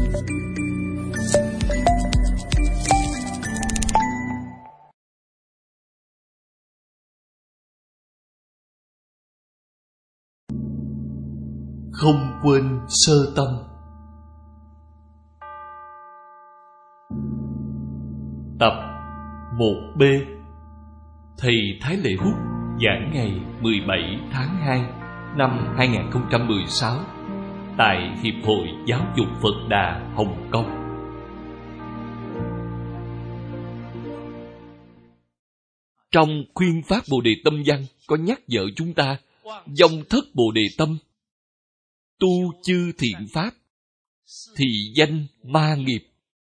Không quên sơ tâm. Tập 1B. Thầy Thái Lệ Hút giảng ngày 17 tháng 2 năm 2016 tại Hiệp hội Giáo dục Phật Đà Hồng Kông. Trong khuyên phát Bồ Đề Tâm văn có nhắc nhở chúng ta vọng thất Bồ Đề Tâm, tu chư thiện pháp, thì danh ma nghiệp.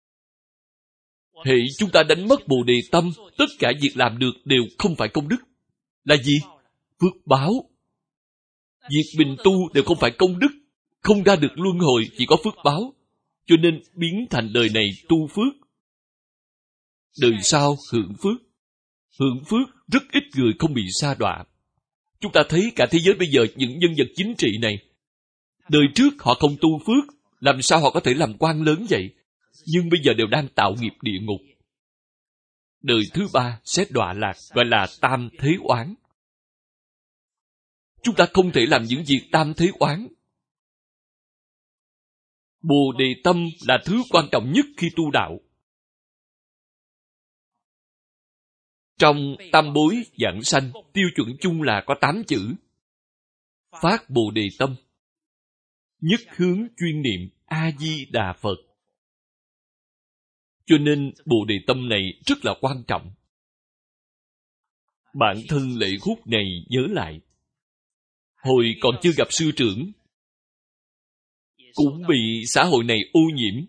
Hễ chúng ta đánh mất Bồ Đề Tâm, tất cả việc làm được đều không phải công đức. Là gì? Phước báo. Việc mình tu đều không phải công đức, không ra được luân hồi, chỉ có phước báo. Cho nên biến thành đời này tu phước, đời sau hưởng phước. Hưởng phước rất ít người không bị sa đọa. Chúng ta thấy cả thế giới bây giờ những nhân vật chính trị này, đời trước họ không tu phước, làm sao họ có thể làm quan lớn vậy? Nhưng bây giờ đều đang tạo nghiệp địa ngục. Đời thứ ba sẽ đọa lạc, gọi là tam thế oán. Chúng ta không thể làm những việc tam thế oán. Bồ Đề Tâm là thứ quan trọng nhất khi tu đạo. Trong tam bối giảng sanh, tiêu chuẩn chung là có 8 chữ. Phát Bồ Đề Tâm, nhất hướng chuyên niệm A-di-đà Phật. Cho nên Bồ Đề Tâm này rất là quan trọng. Bản thân Lệ Hút này nhớ lại, hồi còn chưa gặp sư trưởng, cũng bị xã hội này ô nhiễm.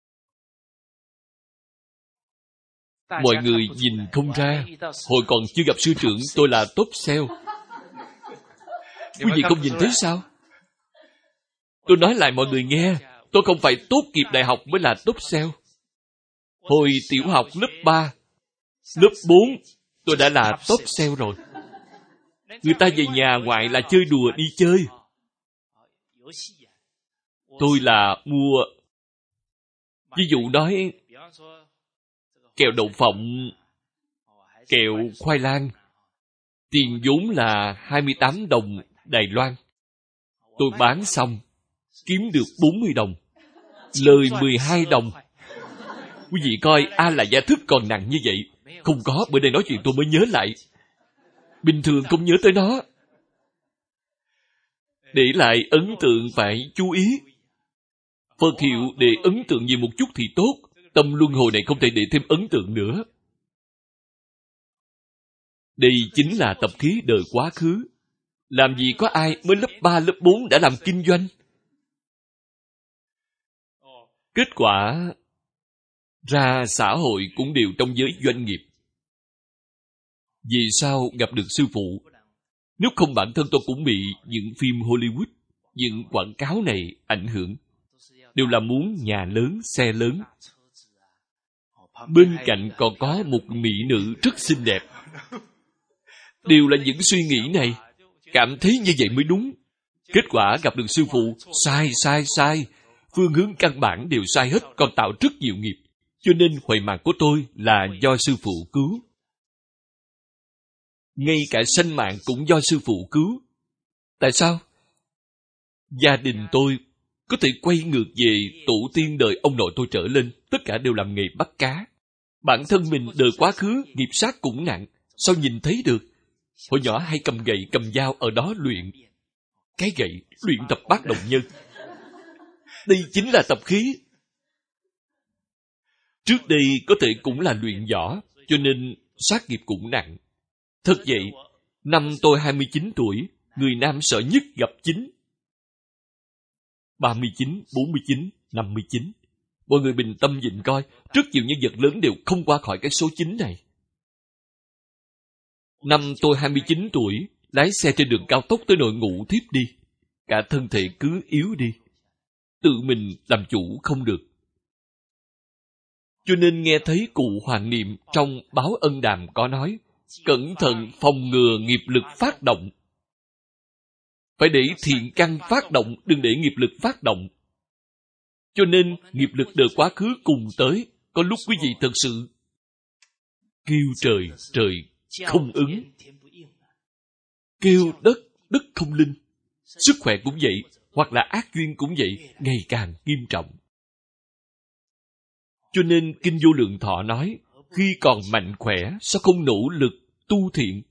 Mọi người nhìn không ra, hồi còn chưa gặp sư trưởng tôi là top sale. Quý vị không nhìn thấy sao? Tôi nói lại mọi người nghe, tôi không phải tốt nghiệp đại học mới là top sale. Hồi tiểu học lớp 3, lớp 4, tôi đã là top sale rồi. Người ta về nhà ngoại là chơi đùa đi chơi. Tôi là mua, ví dụ nói, kẹo đậu phộng, kẹo khoai lang. Tiền vốn là 28 đồng Đài Loan. Tôi bán xong, kiếm được 40 đồng. Lời 12 đồng. Quý vị coi, ai là gia thức còn nặng như vậy? Không có, bữa nay nói chuyện tôi mới nhớ lại. Bình thường không nhớ tới nó. Để lại ấn tượng phải chú ý. Phật hiệu để ấn tượng nhiều một chút thì tốt. Tâm luân hồi này không thể để thêm ấn tượng nữa. Đây chính là tập khí đời quá khứ. Làm gì có ai mới lớp 3, lớp 4 đã làm kinh doanh. Kết quả ra xã hội cũng đều trong giới doanh nghiệp. Vì sao gặp được sư phụ? Nếu không bản thân tôi cũng bị những phim Hollywood, những quảng cáo này ảnh hưởng. Đều là muốn nhà lớn, xe lớn. Bên cạnh còn có một mỹ nữ rất xinh đẹp. Đều là những suy nghĩ này. Cảm thấy như vậy mới đúng. Kết quả gặp được sư phụ, sai. Phương hướng căn bản đều sai hết, còn tạo rất nhiều nghiệp. Cho nên huệ mạng của tôi là do sư phụ cứu. Ngay cả sanh mạng cũng do sư phụ cứu. Tại sao? Gia đình tôi có thể quay ngược về tổ tiên đời ông nội tôi trở lên, tất cả đều làm nghề bắt cá. Bản thân mình đời quá khứ, nghiệp sát cũng nặng, sao nhìn thấy được? Hồi nhỏ hay cầm gậy, cầm dao ở đó luyện. Cái gậy, luyện tập bát động nhân. Đây chính là tập khí. Trước đây có thể cũng là luyện võ, cho nên sát nghiệp cũng nặng. Thật vậy, năm tôi 29 tuổi, người nam sợ nhất gặp 9. 39, 49, 59. Mọi người bình tâm nhìn coi, rất nhiều nhân vật lớn đều không qua khỏi cái số 9 này. Năm tôi 29 tuổi, lái xe trên đường cao tốc tới nỗi ngủ thiếp đi. Cả thân thể cứ yếu đi. Tự mình làm chủ không được. Cho nên nghe thấy cụ Hoàng Niệm trong báo Ân Đàm có nói, cẩn thận phòng ngừa nghiệp lực phát động. Phải để thiện căn phát động, đừng để nghiệp lực phát động. Cho nên nghiệp lực đời quá khứ cùng tới, có lúc quý vị thật sự kêu trời, trời không ứng. Kêu đất, đất không linh. Sức khỏe cũng vậy, hoặc là ác duyên cũng vậy, ngày càng nghiêm trọng. Cho nên Kinh Vô Lượng Thọ nói, khi còn mạnh khỏe, sao không nỗ lực tu thiện?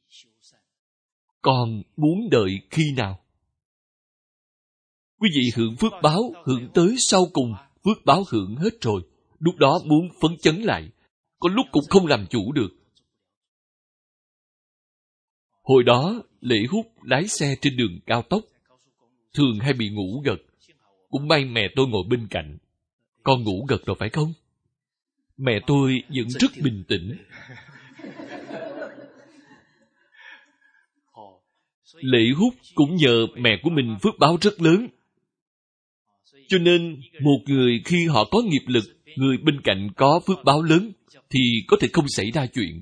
Còn muốn đợi khi nào? Quý vị hưởng phước báo, hưởng tới sau cùng, phước báo hưởng hết rồi. Lúc đó muốn phấn chấn lại, có lúc cũng không làm chủ được. Hồi đó, Lễ Hút lái xe trên đường cao tốc, thường hay bị ngủ gật. Cũng may mẹ tôi ngồi bên cạnh. Con ngủ gật rồi phải không? Mẹ tôi vẫn rất bình tĩnh. Lễ Hút cũng nhờ mẹ của mình phước báo rất lớn. Cho nên, một người khi họ có nghiệp lực, người bên cạnh có phước báo lớn, thì có thể không xảy ra chuyện.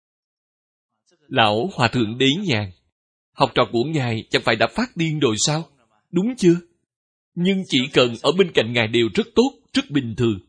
Lão Hòa Thượng Đế Nhàn, học trò của Ngài chẳng phải đã phát điên rồi sao? Đúng chưa? Nhưng chỉ cần ở bên cạnh Ngài đều rất tốt, rất bình thường.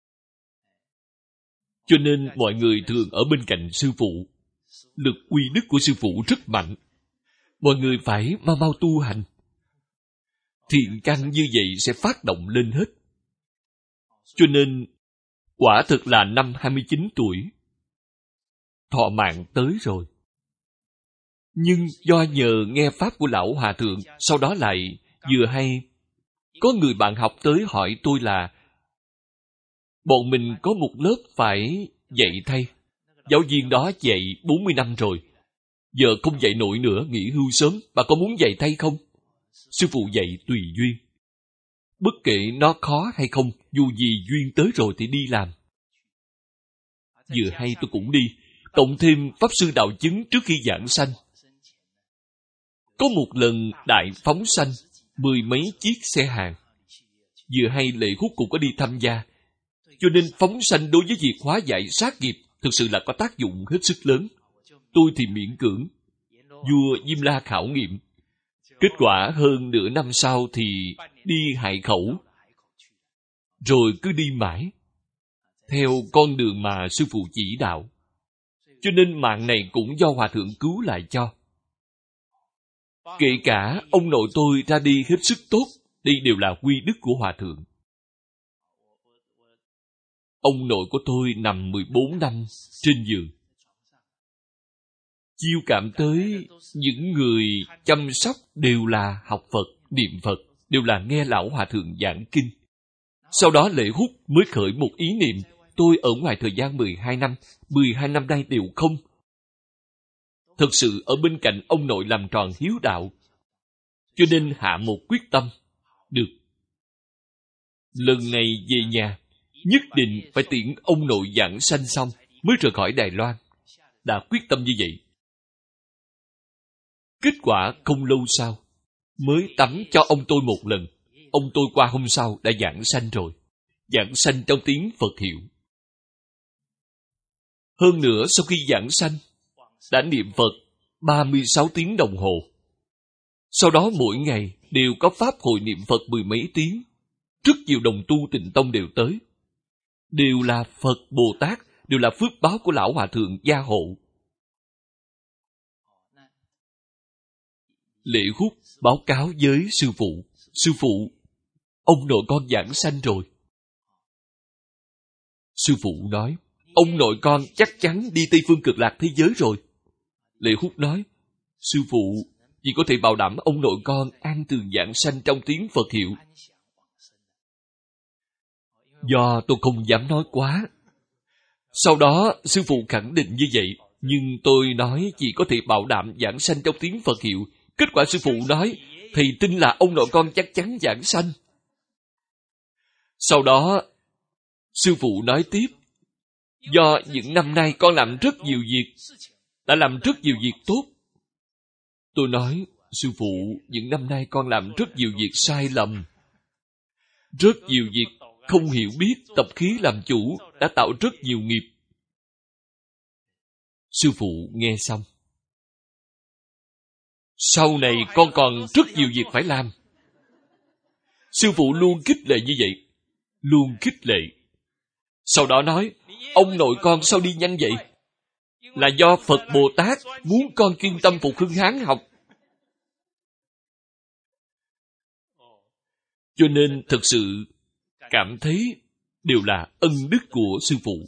Cho nên mọi người thường ở bên cạnh sư phụ. Lực uy đức của sư phụ rất mạnh. Mọi người phải mau mau tu hành. Thiện căn như vậy sẽ phát động lên hết. Cho nên, quả thực là năm 29 tuổi, thọ mạng tới rồi. Nhưng do nhờ nghe Pháp của Lão Hòa Thượng, sau đó lại vừa hay có người bạn học tới hỏi tôi là bọn mình có một lớp phải dạy thay. Giáo viên đó dạy 40 năm rồi. Giờ không dạy nổi nữa, nghỉ hưu sớm. Bà có muốn dạy thay không? Sư phụ dạy tùy duyên. Bất kể nó khó hay không, dù gì duyên tới rồi thì đi làm. Vừa hay tôi cũng đi. Cộng thêm Pháp Sư Đạo Chứng trước khi giảng sanh. Có một lần đại phóng sanh, 10 mấy chiếc xe hàng. Vừa hay Lễ Hút cũng có đi tham gia. Cho nên phóng sanh đối với việc hóa giải sát nghiệp thực sự là có tác dụng hết sức lớn. Tôi thì miễn cưỡng. Vua Diêm La khảo nghiệm. Kết quả hơn nửa năm sau thì đi Hải Khẩu. Rồi cứ đi mãi. Theo con đường mà sư phụ chỉ đạo. Cho nên mạng này cũng do Hòa Thượng cứu lại cho. Kể cả ông nội tôi ra đi hết sức tốt, đây đều là quy đức của Hòa Thượng. Ông nội của tôi nằm 14 năm trên giường. Chiêu cảm tới những người chăm sóc đều là học Phật, niệm Phật, đều là nghe Lão Hòa Thượng giảng kinh. Sau đó Lễ Hút mới khởi một ý niệm, tôi ở ngoài thời gian 12 năm, 12 năm nay đều không. Thật sự ở bên cạnh ông nội làm tròn hiếu đạo. Cho nên hạ một quyết tâm. Được. Lần này về nhà, nhất định phải tiễn ông nội giảng sanh xong mới rời khỏi Đài Loan. Đã quyết tâm như vậy. Kết quả không lâu sau, mới tắm cho ông tôi một lần. Ông tôi qua hôm sau đã giảng sanh rồi. Giảng sanh trong tiếng Phật hiệu. Hơn nữa sau khi giảng sanh, đã niệm Phật 36 tiếng đồng hồ. Sau đó mỗi ngày đều có pháp hội niệm Phật 10 mấy tiếng. Rất nhiều đồng tu Tịnh Tông đều tới. Đều là Phật Bồ Tát, đều là phước báo của Lão Hòa Thượng gia hộ. Lễ Hút báo cáo với sư phụ. Sư phụ, ông nội con giảng sanh rồi. Sư phụ nói, ông nội con chắc chắn đi Tây Phương Cực Lạc thế giới rồi. Lễ Hút nói, sư phụ, chỉ có thể bảo đảm ông nội con an tường giảng sanh trong tiếng Phật hiệu. Do tôi không dám nói quá. Sau đó, sư phụ khẳng định như vậy, nhưng tôi nói chỉ có thể bảo đảm giảng sanh trong tiếng Phật hiệu. Kết quả sư phụ nói, thầy tin là ông nội con chắc chắn giảng sanh. Sau đó, sư phụ nói tiếp, do những năm nay con làm rất nhiều việc, đã làm rất nhiều việc tốt. Tôi nói, sư phụ, những năm nay con làm rất nhiều việc sai lầm. Rất nhiều việc không hiểu biết, tập khí làm chủ, đã tạo rất nhiều nghiệp. Sư phụ nghe xong. Sau này con còn rất nhiều việc phải làm. Sư phụ luôn khích lệ như vậy. luôn khích lệ. Sau đó nói, ông nội con sao đi nhanh vậy? Là do Phật Bồ Tát muốn con chuyên tâm phục hưng Hán học. Cho nên thật sự cảm thấy đều là ân đức của sư phụ.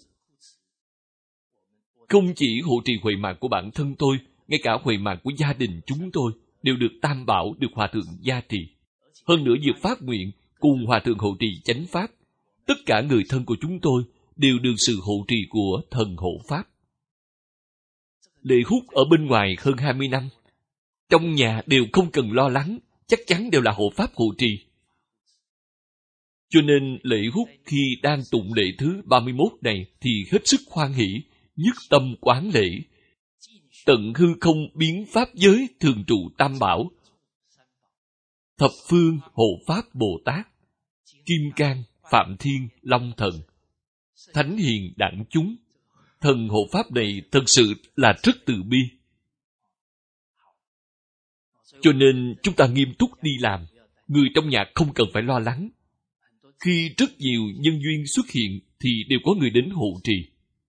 Không chỉ hộ trì huệ mạng của bản thân tôi, ngay cả huệ mạng của gia đình chúng tôi đều được Tam Bảo, được Hòa Thượng gia trì. Hơn nữa việc phát nguyện cùng Hòa Thượng hộ trì chánh pháp, tất cả người thân của chúng tôi đều được sự hộ trì của thần hộ pháp. Lệ Hút ở bên ngoài hơn 20 năm, trong nhà đều không cần lo lắng, chắc chắn đều là hộ pháp hộ trì. Cho nên Lệ Hút khi đang tụng lễ thứ 31 này thì hết sức hoan hỷ, nhất tâm quán lễ. Tận hư không biến pháp giới thường trụ Tam Bảo, thập phương hộ pháp Bồ Tát, Kim Cang, Phạm Thiên, Long Thần, Thánh Hiền đẳng chúng. Thần hộ pháp này thật sự là rất từ bi. Cho nên chúng ta nghiêm túc đi làm, người trong nhà không cần phải lo lắng. Khi rất nhiều nhân duyên xuất hiện thì đều có người đến hộ trì.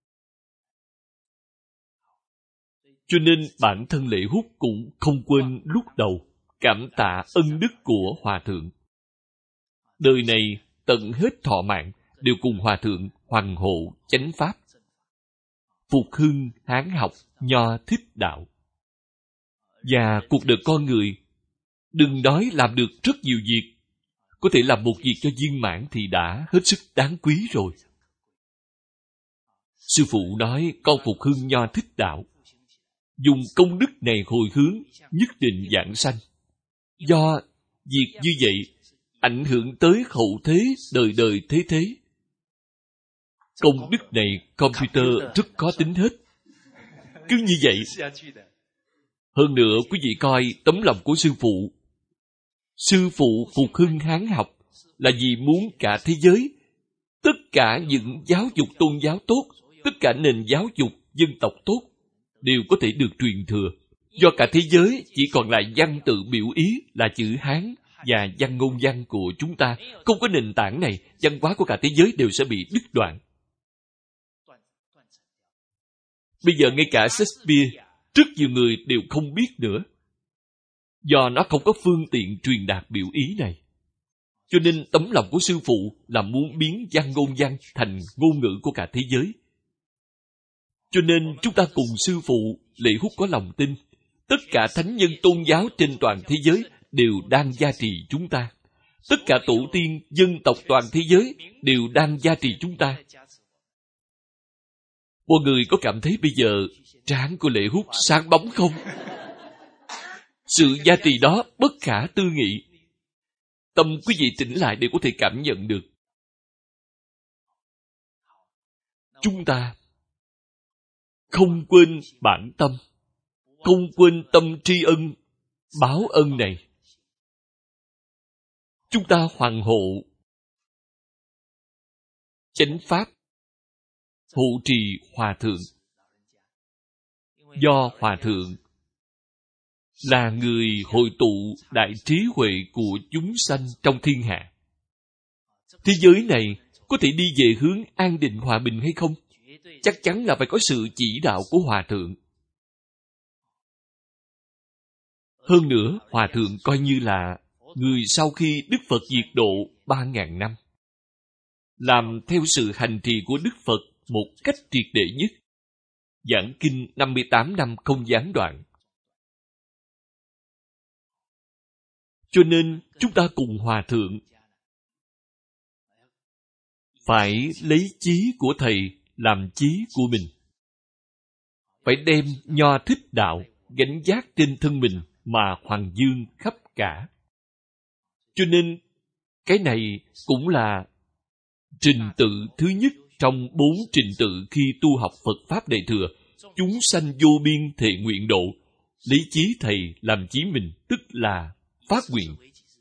Cho nên bản thân Lệ Hút cũng không quên lúc đầu cảm tạ ân đức của Hòa Thượng. Đời này tận hết thọ mạng đều cùng Hòa Thượng hoằng hộ chánh pháp, phục hưng Hán học, Nho thích đạo. Và cuộc đời con người, đừng nói làm được rất nhiều việc, có thể làm một việc cho viên mãn thì đã hết sức đáng quý rồi. Sư phụ nói con phục hưng Nho thích đạo, dùng công đức này hồi hướng, nhất định vãng sanh. Do việc như vậy ảnh hưởng tới hậu thế, đời đời thế thế. Công đức này computer rất khó tính hết. Cứ như vậy. Hơn nữa quý vị coi tấm lòng của sư phụ. Sư phụ phục hưng Hán học là vì muốn cả thế giới, tất cả những giáo dục tôn giáo tốt, tất cả nền giáo dục dân tộc tốt đều có thể được truyền thừa. Do cả thế giới chỉ còn lại văn tự biểu ý là chữ Hán và văn ngôn văn của chúng ta. Không có nền tảng này, văn hóa của cả thế giới đều sẽ bị đứt đoạn. Bây giờ ngay cả Shakespeare, rất nhiều người đều không biết nữa. Do nó không có phương tiện truyền đạt biểu ý này. Cho nên tấm lòng của sư phụ là muốn biến văn ngôn văn thành ngôn ngữ của cả thế giới. Cho nên chúng ta cùng sư phụ Lệ Hút có lòng tin, tất cả thánh nhân tôn giáo trên toàn thế giới đều đang gia trì chúng ta. Tất cả tổ tiên, dân tộc toàn thế giới đều đang gia trì chúng ta. Mọi người có cảm thấy bây giờ trán của Lệ Hút sáng bóng không? Sự gia trì đó bất khả tư nghị. Tâm quý vị tĩnh lại đều có thể cảm nhận được. Chúng ta không quên bản tâm, không quên tâm tri ân, báo ân này. Chúng ta hoằng hộ chánh pháp, hộ trì Hòa Thượng. Do Hòa Thượng là người hội tụ đại trí huệ của chúng sanh trong thiên hạ. Thế giới này có thể đi về hướng an định hòa bình hay không? Chắc chắn là phải có sự chỉ đạo của Hòa Thượng. Hơn nữa, Hòa Thượng coi như là người sau khi Đức Phật diệt độ 3.000 năm. Làm theo sự hành trì của Đức Phật một cách triệt để nhất. Giảng kinh 58 năm không gián đoạn. Cho nên chúng ta cùng Hòa Thượng phải lấy chí của Thầy làm chí của mình. Phải đem Nho thích đạo gánh vác trên thân mình mà hoằng dương khắp cả. Cho nên cái này cũng là trình tự thứ nhất trong 4 trình tự khi tu học Phật Pháp Đại Thừa. Chúng sanh vô biên thệ nguyện độ. Lấy chí Thầy làm chí mình, tức là phát nguyện.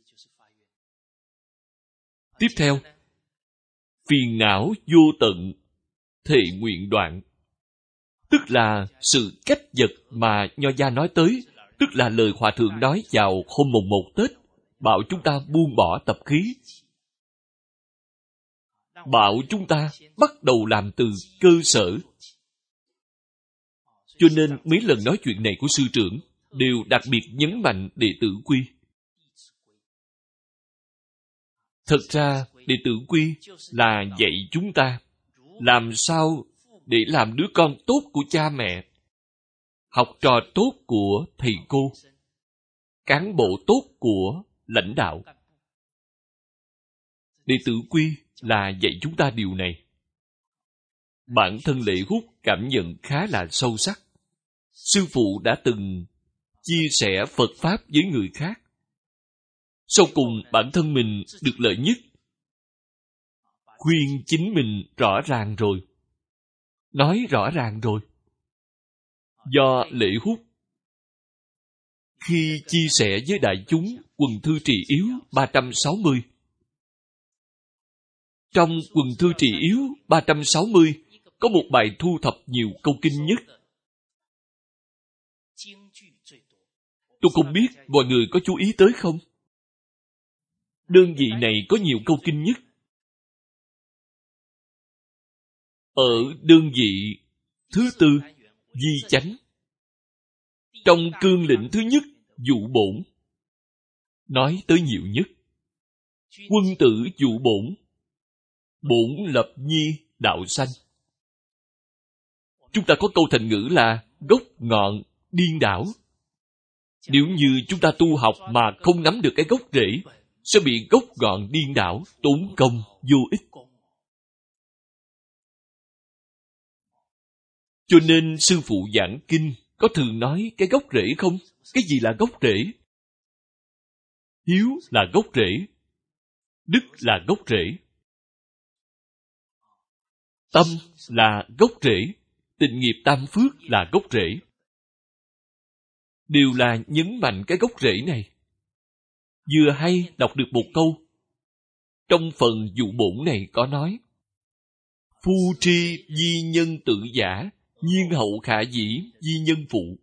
Tiếp theo, phiền não vô tận, thệ nguyện đoạn. Tức là sự cách vật mà Nho gia nói tới, tức là lời Hòa Thượng nói vào hôm mùng 1 Tết, bảo chúng ta buông bỏ tập khí. bảo chúng ta bắt đầu làm từ cơ sở. Cho nên mấy lần nói chuyện này của sư trưởng đều đặc biệt nhấn mạnh đệ tử quy. Thật ra, đệ tử quy là dạy chúng ta làm sao để làm đứa con tốt của cha mẹ, học trò tốt của thầy cô, cán bộ tốt của lãnh đạo. Đệ tử quy là dạy chúng ta điều này. Bản thân Lệ Hút cảm nhận khá là sâu sắc. Sư phụ đã từng chia sẻ Phật Pháp với người khác. Sau cùng bản thân mình được lợi nhất. Khuyên chính mình rõ ràng rồi. Nói rõ ràng rồi. Do Lệ Hút khi chia sẻ với đại chúng quần thư trì yếu 360. Trong quần thư trì yếu 360 có một bài thu thập nhiều câu kinh nhất. Tôi không biết mọi người có chú ý tới không? Đơn vị này có nhiều câu kinh nhất. Ở đơn vị thứ tư, Di Chánh. Trong cương lĩnh thứ nhất, Dụ Bổn, nói tới nhiều nhất. Quân tử dụ bổn, bổn lập nhi đạo sanh. Chúng ta có câu thành ngữ là gốc ngọn điên đảo. Nếu như chúng ta tu học mà không nắm được cái gốc rễ, sẽ bị gốc ngọn điên đảo, tốn công vô ích. Cho nên sư phụ giảng kinh có thường nói cái gốc rễ không? Cái gì là gốc rễ? Hiếu là gốc rễ. Đức là gốc rễ. Tâm là gốc rễ. Tịnh nghiệp tam phước là gốc rễ. Đều là nhấn mạnh cái gốc rễ này. Vừa hay đọc được một câu. Trong phần dụ bổn này có nói: Phu tri di nhân tự giả, nhiên hậu khả dĩ di nhân phụ.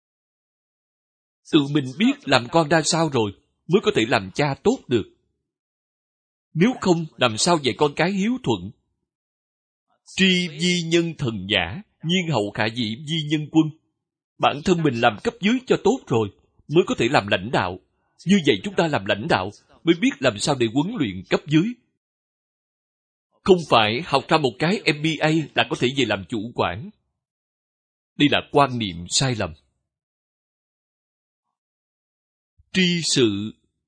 Tự mình biết làm con ra sao rồi mới có thể làm cha tốt được. Nếu không, làm sao dạy con cái hiếu thuận? Tri di nhân thần giả, nhiên hậu khả dĩ di nhân quân. Bản thân mình làm cấp dưới cho tốt rồi mới có thể làm lãnh đạo. Như vậy chúng ta làm lãnh đạo mới biết làm sao để huấn luyện cấp dưới. Không phải học ra một cái MBA là có thể về làm chủ quản. Đây là quan niệm sai lầm. Tri sự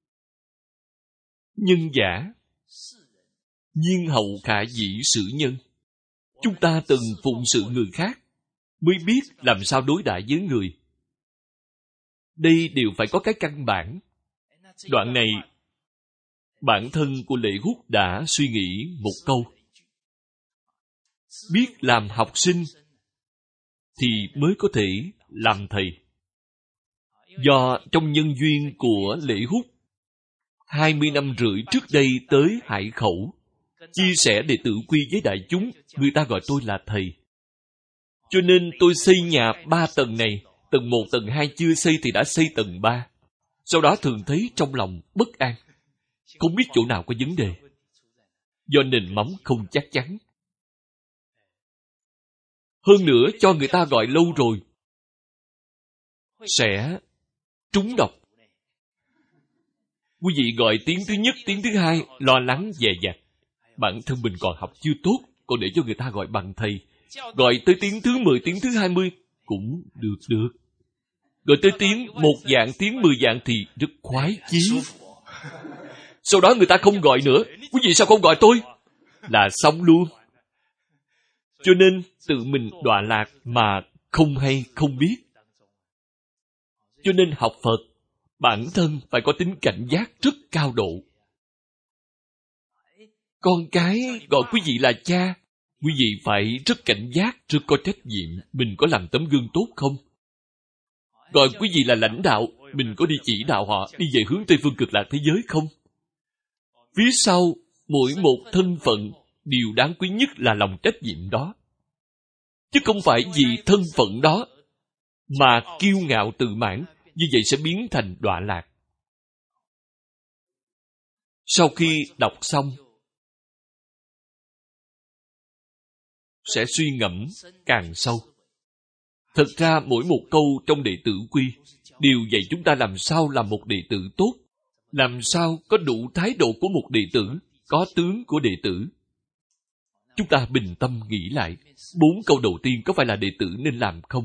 nhân giả, nhiên hậu khả dĩ xử nhân. Chúng ta từng phụng sự người khác mới biết làm sao đối đãi với người. Đây đều phải có cái căn bản. Đoạn này bản thân của Lệ Hút đã suy nghĩ một câu. Biết làm học sinh thì mới có thể làm thầy. Do trong nhân duyên của Lệ Hút 20 năm rưỡi trước đây tới Hải Khẩu chia sẻ đệ tử quy với đại chúng, người ta gọi tôi là thầy. Cho nên tôi xây nhà 3 tầng này, tầng 1, tầng 2 chưa xây thì đã xây tầng 3. Sau đó thường thấy trong lòng bất an, không biết chỗ nào có vấn đề. Do nền móng không chắc chắn. Hơn nữa cho người ta gọi lâu rồi sẽ trúng độc. Quý vị gọi tiếng thứ nhất, tiếng thứ hai, lo lắng dè dặt. Bản thân mình còn học chưa tốt, còn để cho người ta gọi bằng thầy. Gọi tới tiếng thứ 10, tiếng thứ 20 cũng được. Gọi tới tiếng 1 dạng, tiếng 10 dạng thì rất khoái chí. Sau đó người ta không gọi nữa. Quý vị sao không gọi tôi? Là xong luôn. Cho nên tự mình đọa lạc mà không hay không biết. Cho nên học Phật, bản thân phải có tính cảnh giác rất cao độ. Con cái gọi quý vị là cha, quý vị phải rất cảnh giác, rất có trách nhiệm. Mình có làm tấm gương tốt không? Gọi quý vị là lãnh đạo, mình có đi chỉ đạo họ đi về hướng Tây Phương Cực Lạc thế giới không? Phía sau mỗi một thân phận, điều đáng quý nhất là lòng trách nhiệm đó. Chứ không phải vì thân phận đó mà kiêu ngạo tự mãn, như vậy sẽ biến thành đọa lạc. Sau khi đọc xong, sẽ suy ngẫm càng sâu. Thật ra mỗi một câu trong đệ tử quy đều dạy chúng ta làm sao làm một đệ tử tốt, làm sao có đủ thái độ của một đệ tử, có tướng của đệ tử. Chúng ta bình tâm nghĩ lại, 4 câu đầu tiên có phải là đệ tử nên làm không?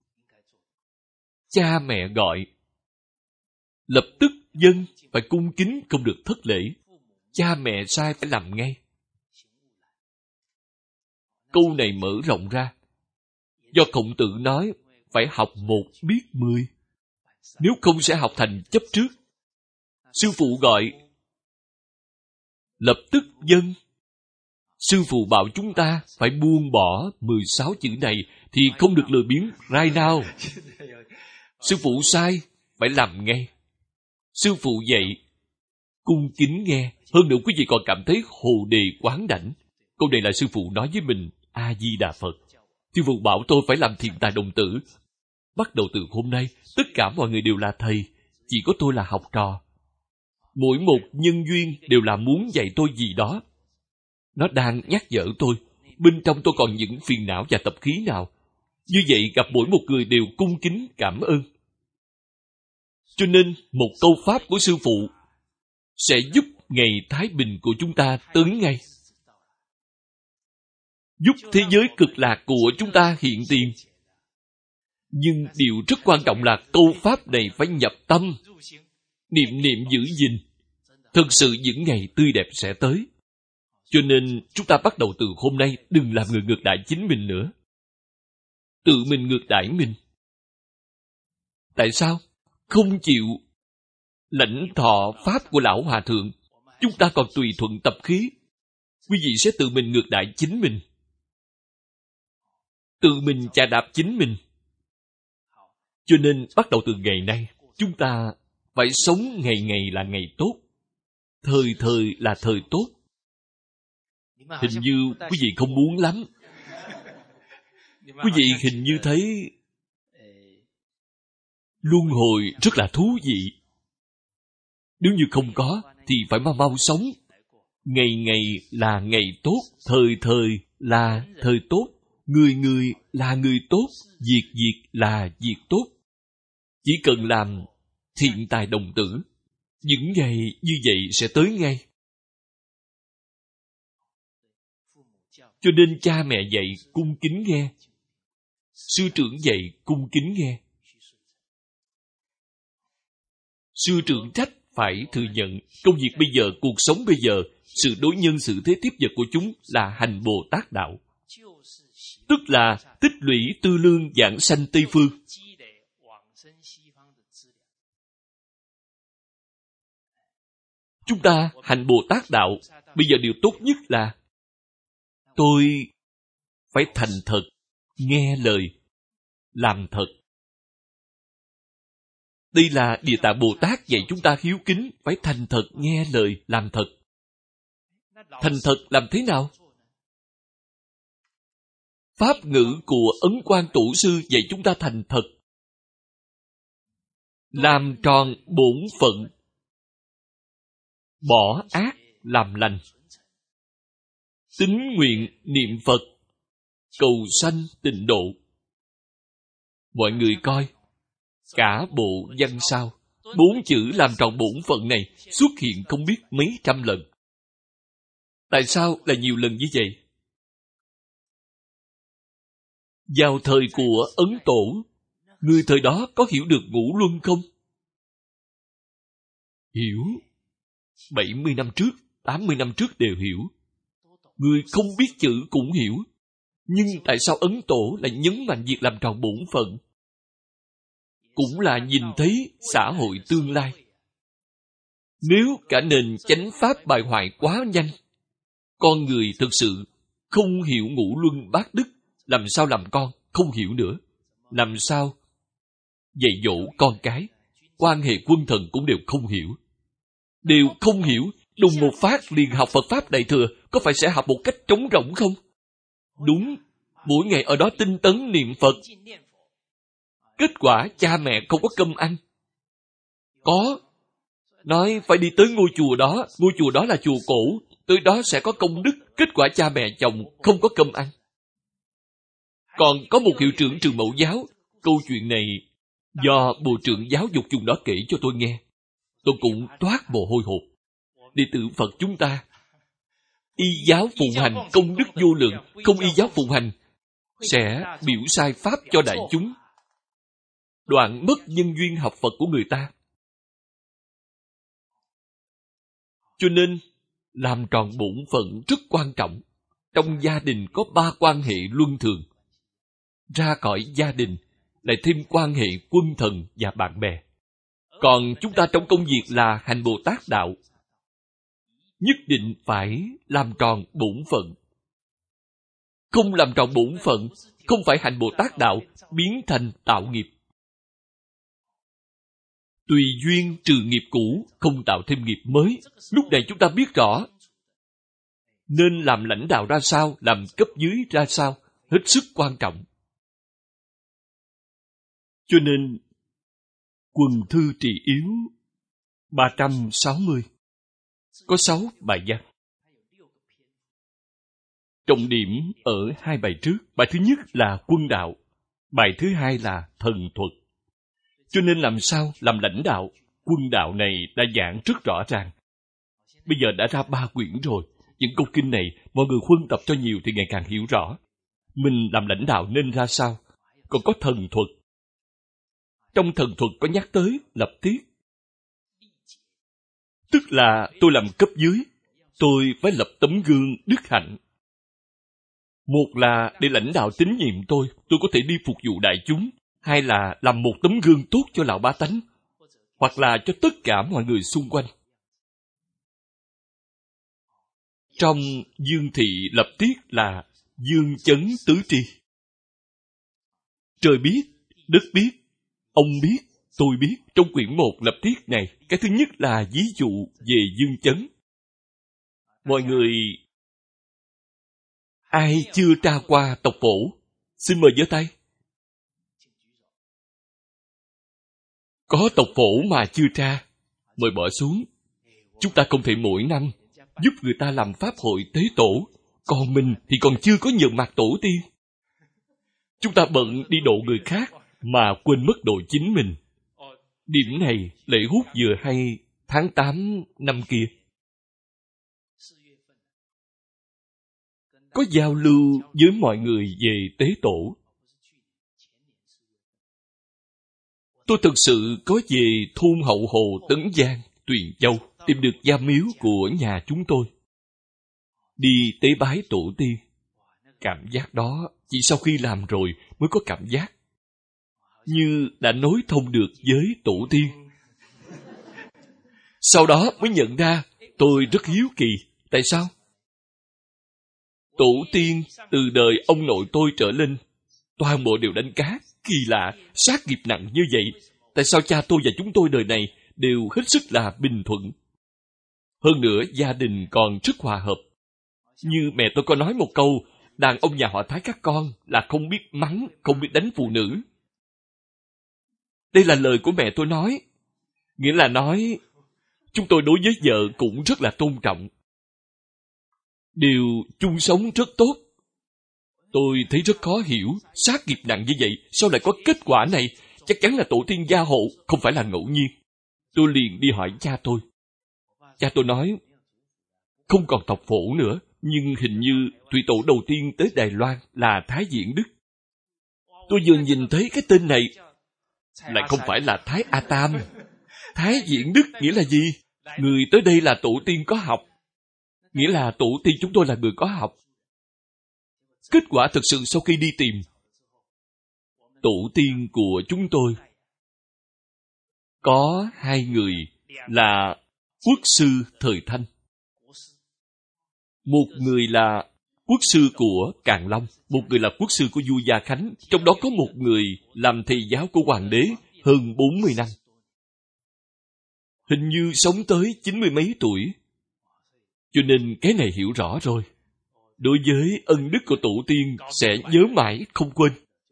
Cha mẹ gọi, lập tức dân, phải cung kính, không được thất lễ. Cha mẹ sai phải làm ngay. Câu này mở rộng ra. Do Khổng Tử nói, phải học 1 biết 10. Nếu không sẽ học thành chấp trước. Sư phụ gọi, lập tức dân. Sư phụ bảo chúng ta phải buông bỏ 16 chữ này thì không được lười biếng right now. Sư phụ sai, phải làm ngay. Sư phụ dạy, cung kính nghe. Hơn nữa quý vị còn cảm thấy hồ đề quán đảnh. Câu này là sư phụ nói với mình, A-di-đà Phật. Sư phụ bảo tôi phải làm thiện tài đồng tử. Bắt đầu từ hôm nay, tất cả mọi người đều là thầy, chỉ có tôi là học trò. Mỗi một nhân duyên đều là muốn dạy tôi gì đó. Nó đang nhắc nhở tôi, bên trong tôi còn những phiền não và tập khí nào. Như vậy gặp mỗi một người đều cung kính cảm ơn. Cho nên, một câu pháp của sư phụ sẽ giúp ngày thái bình của chúng ta tới ngay. Giúp thế giới cực lạc của chúng ta hiện tiền. Nhưng điều rất quan trọng là câu pháp này phải nhập tâm. Niệm niệm giữ gìn. Thực sự những ngày tươi đẹp sẽ tới. Cho nên chúng ta bắt đầu từ hôm nay đừng làm người ngược đãi chính mình nữa. Tự mình ngược đãi mình. Tại sao? Không chịu lãnh thọ pháp của Lão Hòa Thượng. Chúng ta còn tùy thuận tập khí. Quý vị sẽ tự mình ngược đãi chính mình. Tự mình chà đạp chính mình. Cho nên bắt đầu từ ngày nay, chúng ta phải sống ngày ngày là ngày tốt. Thời thời là thời tốt. Hình như quý vị không muốn lắm. Quý vị hình như thấy luân hồi rất là thú vị. Nếu như không có, thì phải mau mau sống. Ngày ngày là ngày tốt, thời thời là thời tốt, người người là người tốt, việc việc là việc tốt. Chỉ cần làm thiện tài đồng tử, những ngày như vậy sẽ tới ngay. Cho nên cha mẹ dạy cung kính nghe. Sư trưởng dạy cung kính nghe. Sư trưởng trách phải thừa nhận công việc bây giờ, cuộc sống bây giờ, sự đối nhân xử thế tiếp vật của chúng là hành Bồ Tát đạo. Tức là tích lũy tư lương giảng sanh Tây Phương. Chúng ta hành Bồ Tát đạo, bây giờ điều tốt nhất là tôi phải thành thật, nghe lời, làm thật. Đây là Địa Tạng Bồ Tát dạy chúng ta hiếu kính, phải thành thật, nghe lời, làm thật. Thành thật làm thế nào? Pháp ngữ của Ấn Quang Tổ sư dạy chúng ta thành thật. Làm tròn bổn phận. Bỏ ác, làm lành. Tín nguyện, niệm Phật. Cầu sanh tịnh độ. Mọi người coi, cả bộ văn sao, 4 chữ làm tròn bổn phận này xuất hiện không biết mấy trăm lần. Tại sao là nhiều lần như vậy? Vào thời của Ấn Tổ, người thời đó có hiểu được ngũ luân không? Hiểu. 70 năm trước, 80 năm trước đều hiểu. Người không biết chữ cũng hiểu. Nhưng tại sao Ấn Tổ lại nhấn mạnh việc làm tròn bổn phận? Cũng là nhìn thấy xã hội tương lai. Nếu cả nền chánh pháp bài hoại quá nhanh, con người thực sự không hiểu ngũ luân bát đức, làm sao làm con, không hiểu nữa. Làm sao dạy dỗ con cái, quan hệ quân thần cũng đều không hiểu. Đều không hiểu, đùng một phát liền học Phật Pháp Đại Thừa, có phải sẽ học một cách trống rỗng không? Đúng, mỗi ngày ở đó tinh tấn niệm Phật. Kết quả cha mẹ không có cơm ăn. Có. Nói phải đi tới ngôi chùa đó là chùa cổ, tới đó sẽ có công đức. Kết quả cha mẹ chồng không có cơm ăn. Còn có một hiệu trưởng trường mẫu giáo. Câu chuyện này do Bộ trưởng Giáo dục vùng đó kể cho tôi nghe. Tôi cũng toát mồ hôi hột. Đệ tử Phật chúng ta, y giáo phụng hành công đức vô lượng, không y giáo phụng hành sẽ biểu sai pháp cho đại chúng, đoạn mất nhân duyên học Phật của người ta. Cho nên, làm tròn bổn phận rất quan trọng. Trong gia đình có 3 quan hệ luân thường. Ra khỏi gia đình, lại thêm quan hệ quân thần và bạn bè. Còn chúng ta trong công việc là hành Bồ Tát đạo, nhất định phải làm tròn bổn phận. Không làm tròn bổn phận, không phải hành Bồ Tát đạo, biến thành tạo nghiệp. Tùy duyên trừ nghiệp cũ, không tạo thêm nghiệp mới. Lúc này chúng ta biết rõ nên làm lãnh đạo ra sao, làm cấp dưới ra sao, hết sức quan trọng. Cho nên, quần thư trì yếu 360 có 6 bài văn. Trọng điểm ở 2 bài trước. Bài thứ nhất là quân đạo, bài thứ hai là thần thuật. Cho nên làm sao làm lãnh đạo? Quân đạo này đã giảng rất rõ ràng. Bây giờ đã ra 3 quyển rồi. Những câu kinh này mọi người huân tập cho nhiều thì ngày càng hiểu rõ. Mình làm lãnh đạo nên ra sao? Còn có thần thuật. Trong thần thuật có nhắc tới lập tiết. Tức là tôi làm cấp dưới, tôi phải lập tấm gương đức hạnh. Một là để lãnh đạo tín nhiệm tôi có thể đi phục vụ đại chúng. Hai là làm một tấm gương tốt cho lão bá tánh, hoặc là cho tất cả mọi người xung quanh. Trong dương thị lập tiết là dương chấn tứ tri. Trời biết, đất biết, ông biết, tôi biết. Trong quyển 1 lập tiết này, cái thứ nhất là ví dụ về dương chấn. Mọi người ai chưa tra qua tộc phổ? Xin mời giơ tay. Có tộc phổ mà chưa tra, mời bỏ xuống. Chúng ta không thể mỗi năm giúp người ta làm pháp hội tế tổ, còn mình thì còn chưa có nhận mặt tổ tiên. Chúng ta bận đi độ người khác mà quên mất độ chính mình. Điểm này lễ hút vừa hay tháng 8 năm kia. Có giao lưu với mọi người về tế tổ. Tôi thực sự có về thôn Hậu Hồ, Tấn Giang, Tuyền Châu, tìm được gia miếu của nhà chúng tôi. Đi tế bái tổ tiên. Cảm giác đó chỉ sau khi làm rồi mới có cảm giác. Như đã nối thông được với tổ tiên. Sau đó mới nhận ra tôi rất hiếu kỳ. Tại sao? Tổ tiên từ đời ông nội tôi trở lên, toàn bộ đều đánh cá. Kỳ lạ, sát nghiệp nặng như vậy. Tại sao cha tôi và chúng tôi đời này đều hết sức là bình thuận? Hơn nữa, gia đình còn rất hòa hợp. Như mẹ tôi có nói một câu, đàn ông nhà họ Thái các con là không biết mắng, không biết đánh phụ nữ. Đây là lời của mẹ tôi nói. Nghĩa là nói, chúng tôi đối với vợ cũng rất là tôn trọng. Đều chung sống rất tốt. Tôi thấy rất khó hiểu, sát nghiệp nặng như vậy, sao lại có kết quả này? Chắc chắn là tổ tiên gia hộ, không phải là ngẫu nhiên. Tôi liền đi hỏi cha tôi. Cha tôi nói, không còn tộc phổ nữa, nhưng hình như thủy tổ đầu tiên tới Đài Loan là Thái Diễn Đức. Tôi vừa nhìn thấy cái tên này, lại không phải là Thái A Tam. Thái Diễn Đức nghĩa là gì? Người tới đây là tổ tiên có học. Nghĩa là tổ tiên chúng tôi là người có học. Kết quả thực sự sau khi đi tìm, tổ tiên của chúng tôi có 2 người là quốc sư thời Thanh. Một người là quốc sư của Càn Long, một người là quốc sư của vua Gia Khánh. Trong đó có một người làm thầy giáo của hoàng đế hơn 40 năm. Hình như sống tới 90 mấy tuổi. Cho nên cái này hiểu rõ rồi. Đối với ân đức của tổ tiên sẽ nhớ mãi không quên.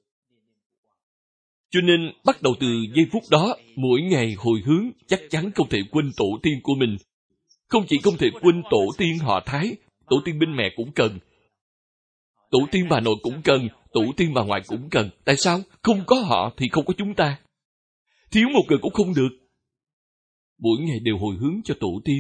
Cho nên bắt đầu từ giây phút đó, mỗi ngày hồi hướng chắc chắn không thể quên tổ tiên của mình. Không chỉ không thể quên tổ tiên họ Thái, tổ tiên bên mẹ cũng cần. Tổ tiên bà nội cũng cần, Tổ tiên bà ngoại cũng cần. Tại sao? Không có họ thì không có chúng ta. Thiếu một người cũng không được. Mỗi ngày đều hồi hướng cho tổ tiên.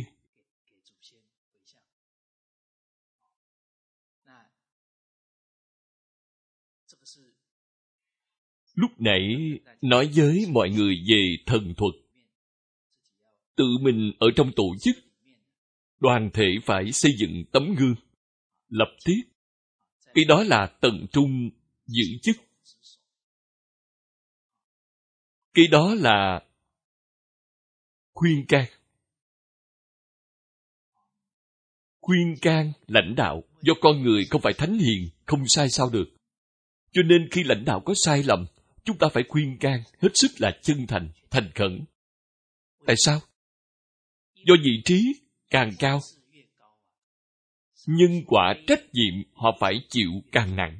Lúc nãy nói với mọi người về thần thuật. Tự mình ở trong tổ chức, đoàn thể phải xây dựng tấm gương, lập tiết. Cái đó là tận trung giữ chức. Cái đó là khuyên can. Khuyên can lãnh đạo, do con người không phải thánh hiền, không sai sao được. Cho nên khi lãnh đạo có sai lầm, chúng ta phải khuyên can hết sức là chân thành, thành khẩn. Tại sao? Do vị trí càng cao, nhân quả trách nhiệm họ phải chịu càng nặng.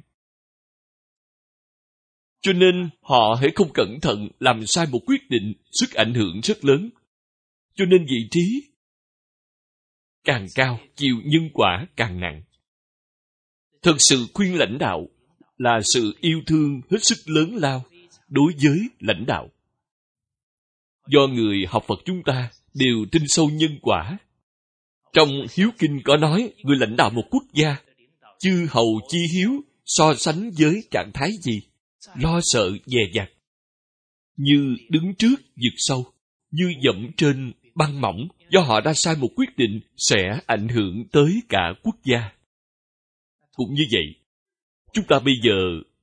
Cho nên họ hễ không cẩn thận làm sai một quyết định, sức ảnh hưởng rất lớn. Cho nên vị trí càng cao, chịu nhân quả càng nặng. Thật sự khuyên lãnh đạo là sự yêu thương hết sức lớn lao đối với lãnh đạo. Do người học Phật chúng ta đều tin sâu nhân quả. Trong Hiếu Kinh có nói, người lãnh đạo một quốc gia, chư hầu chi hiếu so sánh với trạng thái gì? Lo sợ dè dặt, như đứng trước vực sâu, như dẫm trên băng mỏng. Do họ đã sai một quyết định sẽ ảnh hưởng tới cả quốc gia. Cũng như vậy, chúng ta bây giờ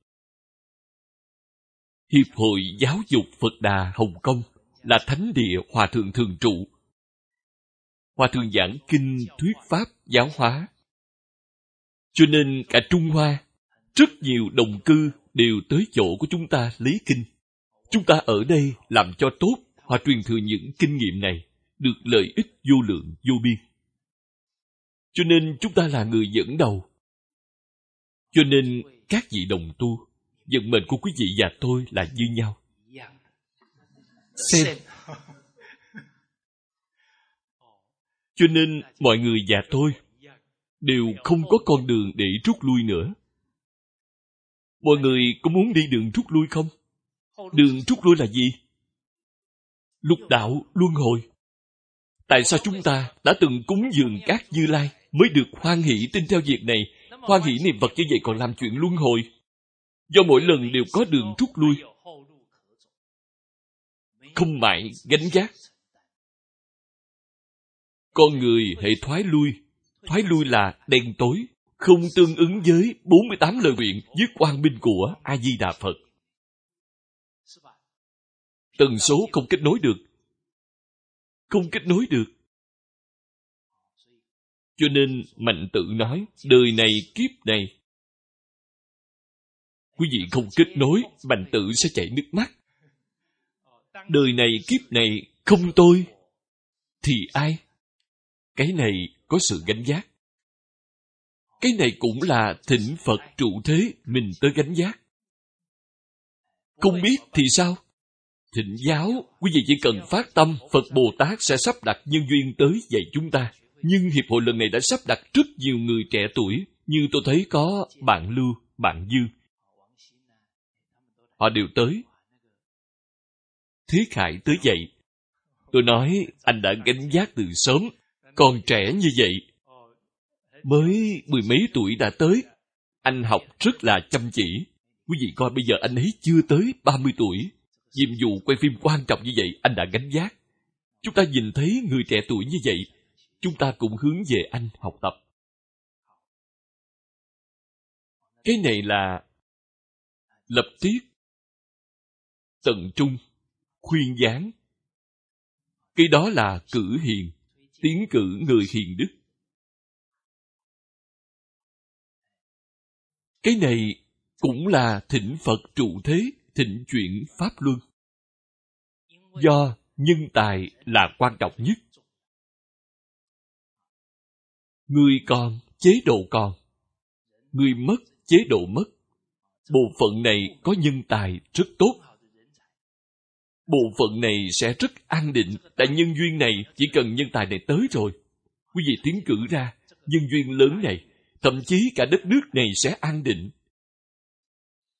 Hiệp hội Giáo dục Phật Đà Hồng Kông là thánh địa Hòa Thượng thường trụ. Hòa Thượng giảng kinh thuyết pháp giáo hóa. Cho nên cả Trung Hoa, rất nhiều đồng cư đều tới chỗ của chúng ta lấy kinh. Chúng ta ở đây làm cho tốt, họ truyền thừa những kinh nghiệm này, được lợi ích vô lượng vô biên. Cho nên chúng ta là người dẫn đầu. Cho nên các vị đồng tu, vận mệnh của quý vị và tôi là như nhau. Xem. Cho nên mọi người và tôi đều không có con đường để rút lui nữa. Mọi người có muốn đi đường rút lui không? Đường rút lui là gì? Lục đạo luân hồi. Tại sao chúng ta đã từng cúng dường các Như Lai mới được hoan hỷ tin theo việc này? Hoan hỷ niệm Phật như vậy còn làm chuyện luân hồi. Do mỗi lần đều có đường rút lui. Không mãi gánh vác. Con người hệ thoái lui là đen tối, không tương ứng với 48 lời nguyện với quang minh của A-di-đà Phật. Tần số không kết nối được. Không kết nối được. Cho nên Mạnh Tự nói, đời này kiếp này, quý vị không kết nối, Mạnh Tự sẽ chảy nước mắt. Đời này kiếp này không tôi, thì ai? Cái này có sự gánh vác. Cái này cũng là thỉnh Phật trụ thế, mình tới gánh vác. Không biết thì sao? Thỉnh giáo, quý vị chỉ cần phát tâm, Phật Bồ Tát sẽ sắp đặt nhân duyên tới dạy chúng ta. Nhưng hiệp hội lần này đã sắp đặt rất nhiều người trẻ tuổi, như tôi thấy có bạn Lưu, bạn Dương. Họ đều tới. Thế Khải tới vậy. Tôi nói, anh đã gánh vác từ sớm, còn trẻ như vậy. Mới 10 mấy tuổi đã tới. Anh học rất là chăm chỉ. Quý vị coi bây giờ anh ấy chưa tới 30 tuổi. Nhiệm vụ quay phim quan trọng như vậy, anh đã gánh vác. Chúng ta nhìn thấy người trẻ tuổi như vậy, chúng ta cũng hướng về anh học tập. Cái này là lập tiết, tận trung, khuyên giảng. Cái đó là cử hiền, tiến cử người hiền đức. Cái này cũng là thỉnh Phật trụ thế, thỉnh chuyển Pháp Luân. Do nhân tài là quan trọng nhất. Người còn, chế độ còn. Người mất, chế độ mất. Bộ phận này có nhân tài rất tốt. Bộ phận này sẽ rất an định. Tại nhân duyên này, chỉ cần nhân tài này tới rồi, quý vị tiến cử ra, nhân duyên lớn này, thậm chí cả đất nước này sẽ an định.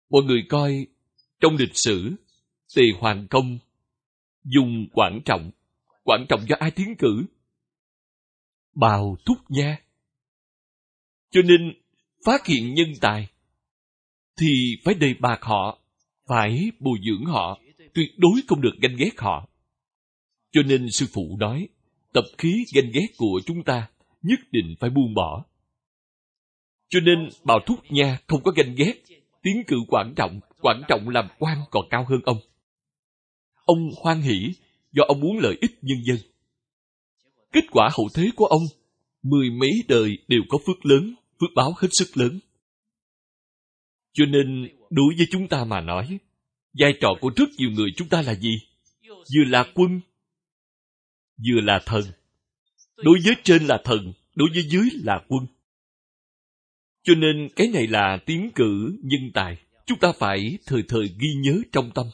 Mọi người coi, trong lịch sử, Tề Hoàng Công dùng Quảng Trọng. Quảng Trọng do ai tiến cử? Bào Thúc Nha. Cho nên, phát hiện nhân tài, thì phải đề bạt họ, phải bồi dưỡng họ, tuyệt đối không được ganh ghét họ. Cho nên sư phụ nói, tập khí ganh ghét của chúng ta nhất định phải buông bỏ. Cho nên Bào Thúc Nha không có ganh ghét, tiến cử Quảng Trọng. Quảng Trọng làm quan còn cao hơn ông. Ông hoan hỷ do ông muốn lợi ích nhân dân. Kết quả hậu thế của ông, 10 mấy đời đều có phước lớn, phước báo hết sức lớn. Cho nên, đối với chúng ta mà nói, vai trò của rất nhiều người chúng ta là gì? Vừa là quân, vừa là thần. Đối với trên là thần, đối với dưới là quân. Cho nên cái này là tiến cử nhân tài. Chúng ta phải thời thời ghi nhớ trong tâm.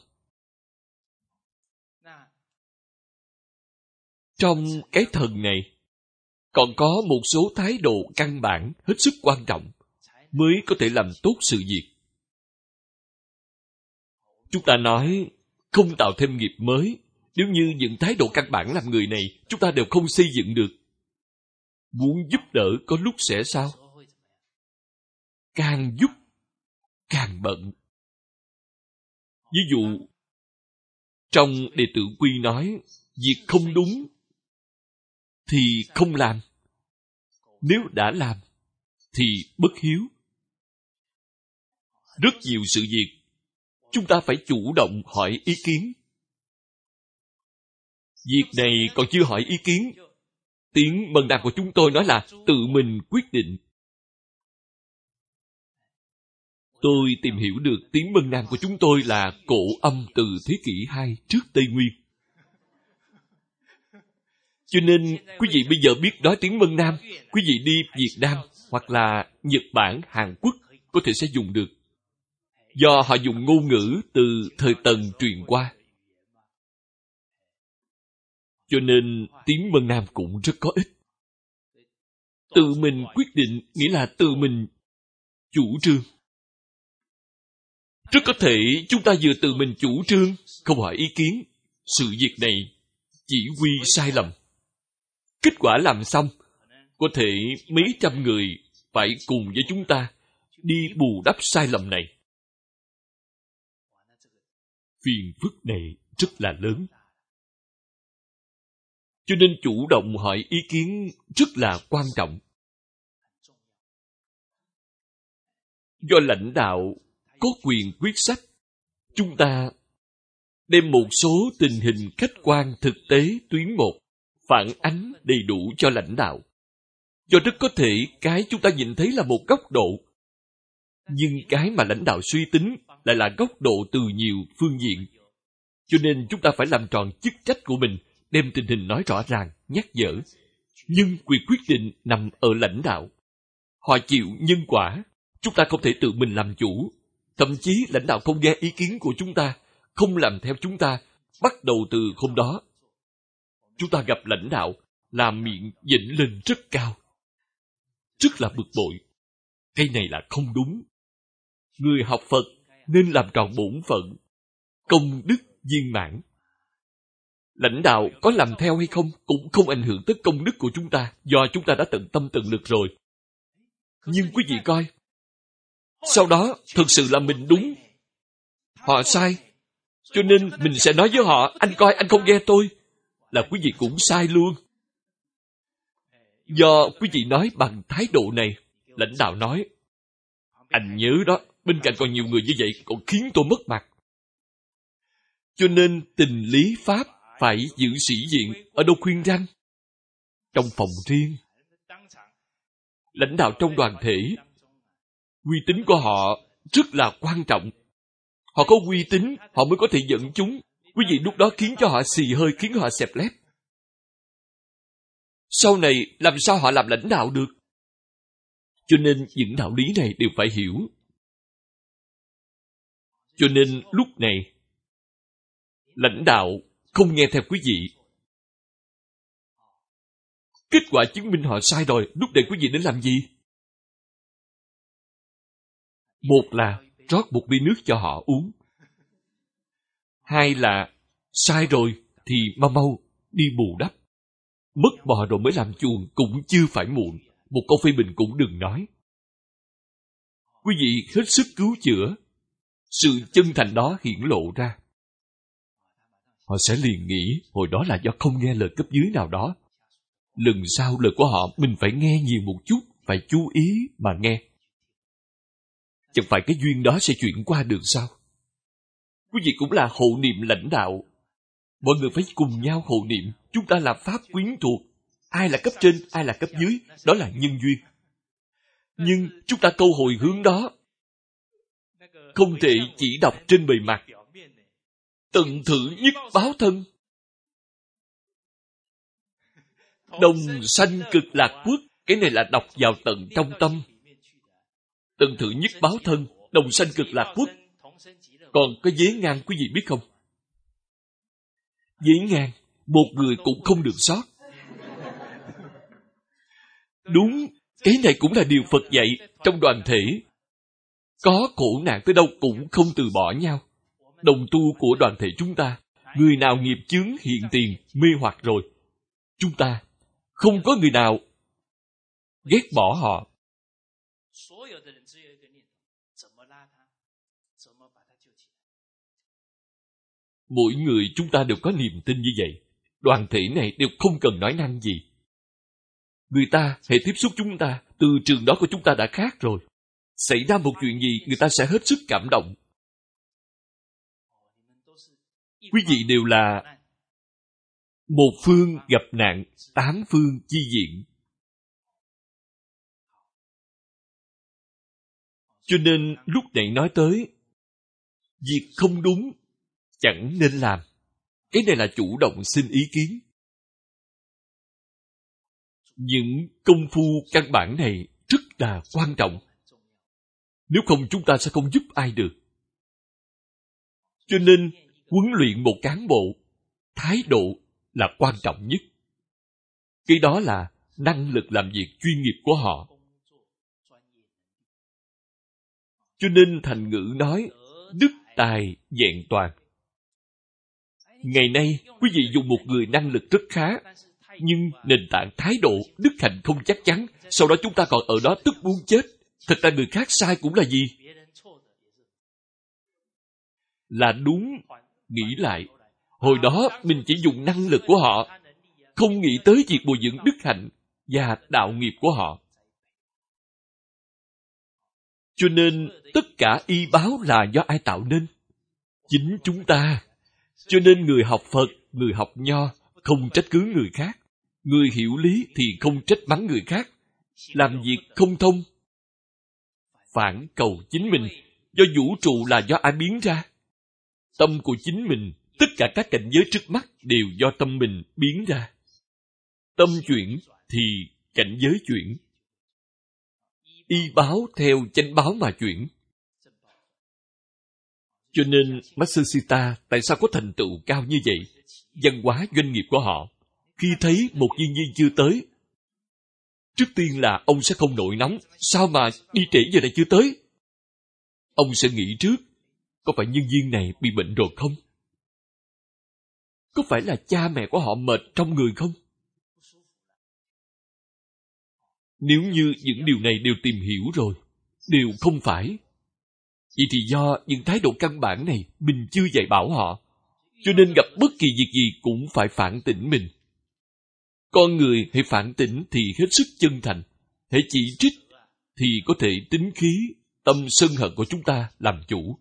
Trong cái thần này, còn có một số thái độ căn bản hết sức quan trọng mới có thể làm tốt sự việc. Chúng ta nói không tạo thêm nghiệp mới. Nếu như những thái độ căn bản làm người này chúng ta đều không xây dựng được, muốn giúp đỡ có lúc sẽ sao? Càng giúp càng bận. Ví dụ, trong Đệ Tử Quy nói, việc không đúng thì không làm. Nếu đã làm thì bất hiếu. Rất nhiều sự việc chúng ta phải chủ động hỏi ý kiến. Việc này còn chưa hỏi ý kiến, tiếng Mân Nam của chúng tôi nói là tự mình quyết định. Tôi tìm hiểu được tiếng Mân Nam của chúng tôi là cổ âm từ thế kỷ 2 trước Tây Nguyên. Cho nên, quý vị bây giờ biết nói tiếng Mân Nam, quý vị đi Việt Nam hoặc là Nhật Bản, Hàn Quốc có thể sẽ dùng được. Do họ dùng ngôn ngữ từ thời Tần truyền qua. Cho nên tiếng Mân Nam cũng rất có ích. Tự mình quyết định nghĩa là tự mình chủ trương. Rất có thể chúng ta vừa tự mình chủ trương, không hỏi ý kiến, sự việc này chỉ huy sai lầm. Kết quả làm xong, có thể mấy trăm người phải cùng với chúng ta đi bù đắp sai lầm này. Phiền phức này rất là lớn. Cho nên chủ động hỏi ý kiến rất là quan trọng. Do lãnh đạo có quyền quyết sách, chúng ta đem một số tình hình khách quan thực tế tuyến một phản ánh đầy đủ cho lãnh đạo. Do rất có thể cái chúng ta nhìn thấy là một góc độ, nhưng cái mà lãnh đạo suy tính lại là góc độ từ nhiều phương diện. Cho nên chúng ta phải làm tròn chức trách của mình, đem tình hình nói rõ ràng, nhắc nhở. Nhưng quyền quyết định nằm ở lãnh đạo. Họ chịu nhân quả, chúng ta không thể tự mình làm chủ. Thậm chí lãnh đạo không nghe ý kiến của chúng ta, không làm theo chúng ta. Bắt đầu từ hôm đó, chúng ta gặp lãnh đạo là miệng dịnh lên rất cao. Rất là bực bội. Cái này là không đúng. Người học Phật nên làm tròn bổn phận, công đức viên mãn. Lãnh đạo có làm theo hay không cũng không ảnh hưởng tới công đức của chúng ta, do chúng ta đã tận tâm tận lực rồi. Nhưng quý vị coi, sau đó thực sự là mình đúng, họ sai, cho nên mình sẽ nói với họ, anh coi anh không nghe tôi, là quý vị cũng sai luôn. Do quý vị nói bằng thái độ này, lãnh đạo nói, anh nhớ đó, bên cạnh còn nhiều người như vậy còn khiến tôi mất mặt. Cho nên tình lý pháp phải giữ sĩ diện, ở đâu khuyên răn? Trong phòng riêng. Lãnh đạo trong đoàn thể, uy tín của họ rất là quan trọng. Họ có uy tín, họ mới có thể dẫn chúng. Quý vị lúc đó khiến cho họ xì hơi, khiến họ xẹp lép. Sau này làm sao họ làm lãnh đạo được? Cho nên những đạo lý này đều phải hiểu. Cho nên lúc này, lãnh đạo không nghe theo quý vị. Kết quả chứng minh họ sai rồi, lúc này quý vị đến làm gì? Một là rót một ly nước cho họ uống. Hai là sai rồi thì mau mau đi bù đắp. Mất bò rồi mới làm chuồng cũng chưa phải muộn. Một câu phê bình cũng đừng nói. Quý vị hết sức cứu chữa, sự chân thành đó hiển lộ ra. Họ sẽ liền nghĩ hồi đó là do không nghe lời cấp dưới nào đó. Lần sau lời của họ mình phải nghe nhiều một chút, phải chú ý mà nghe. Chẳng phải cái duyên đó sẽ chuyển qua được sao? Quý vị cũng là hộ niệm lãnh đạo. Mọi người phải cùng nhau hộ niệm. Chúng ta là pháp quyến thuộc. Ai là cấp trên, ai là cấp dưới, đó là nhân duyên. Nhưng chúng ta câu hồi hướng đó không thể chỉ đọc trên bề mặt. Tận thử nhất báo thân. Đồng sanh cực lạc quốc. Cái này là đọc vào tận trong tâm. Tận thử nhất báo thân, đồng sanh cực lạc quốc. Còn có vế ngang quý vị biết không? Vế ngang, một người cũng không được sót. Đúng, cái này cũng là điều Phật dạy trong đoàn thể. Có khổ nạn tới đâu cũng không từ bỏ nhau. Đồng tu của đoàn thể chúng ta, người nào nghiệp chướng hiện tiền, mê hoặc rồi, chúng ta không có người nào ghét bỏ họ. Mỗi người chúng ta đều có niềm tin như vậy. Đoàn thể này đều không cần nói năng gì. Người ta hãy tiếp xúc chúng ta, từ trường đó của chúng ta đã khác rồi. Xảy ra một chuyện gì, người ta sẽ hết sức cảm động. Quý vị đều là một phương gặp nạn, 8 phương chi viện. Cho nên lúc nãy nói tới, việc không đúng chẳng nên làm. Cái này là chủ động xin ý kiến. Những công phu căn bản này rất là quan trọng. Nếu không chúng ta sẽ không giúp ai được. Cho nên huấn luyện một cán bộ, thái độ là quan trọng nhất. Cái đó là năng lực làm việc chuyên nghiệp của họ. Cho nên thành ngữ nói, đức tài vẹn toàn. Ngày nay, quý vị dùng một người năng lực rất khá, nhưng nền tảng thái độ, đức hạnh không chắc chắn, sau đó chúng ta còn ở đó tức muốn chết. Thật ra người khác sai cũng là gì? Là đúng. Nghĩ lại, hồi đó mình chỉ dùng năng lực của họ, không nghĩ tới việc bồi dưỡng đức hạnh và đạo nghiệp của họ. Cho nên, tất cả y báo là do ai tạo nên? Chính chúng ta. Cho nên người học Phật, người học Nho, không trách cứ người khác. Người hiểu lý thì không trách mắng người khác. Làm việc không thông, phản cầu chính mình. Do vũ trụ là do ai biến ra? Tâm của chính mình, tất cả các cảnh giới trước mắt đều do tâm mình biến ra. Tâm chuyển thì cảnh giới chuyển. Y báo theo chánh báo mà chuyển. Cho nên Matsushita tại sao có thành tựu cao như vậy? Văn hóa doanh nghiệp của họ, khi thấy một nhân viên chưa tới, trước tiên là ông sẽ không nổi nóng. Sao mà đi trễ giờ này chưa tới? Ông sẽ nghĩ trước, có phải nhân viên này bị bệnh rồi không? Có phải là cha mẹ của họ mệt trong người không? Nếu như những điều này đều tìm hiểu rồi, đều không phải, vậy thì do những thái độ căn bản này mình chưa dạy bảo họ. Cho nên gặp bất kỳ việc gì cũng phải phản tỉnh mình. Con người hãy phản tỉnh thì hết sức chân thành. Hãy chỉ trích thì có thể tính khí, tâm sân hận của chúng ta làm chủ.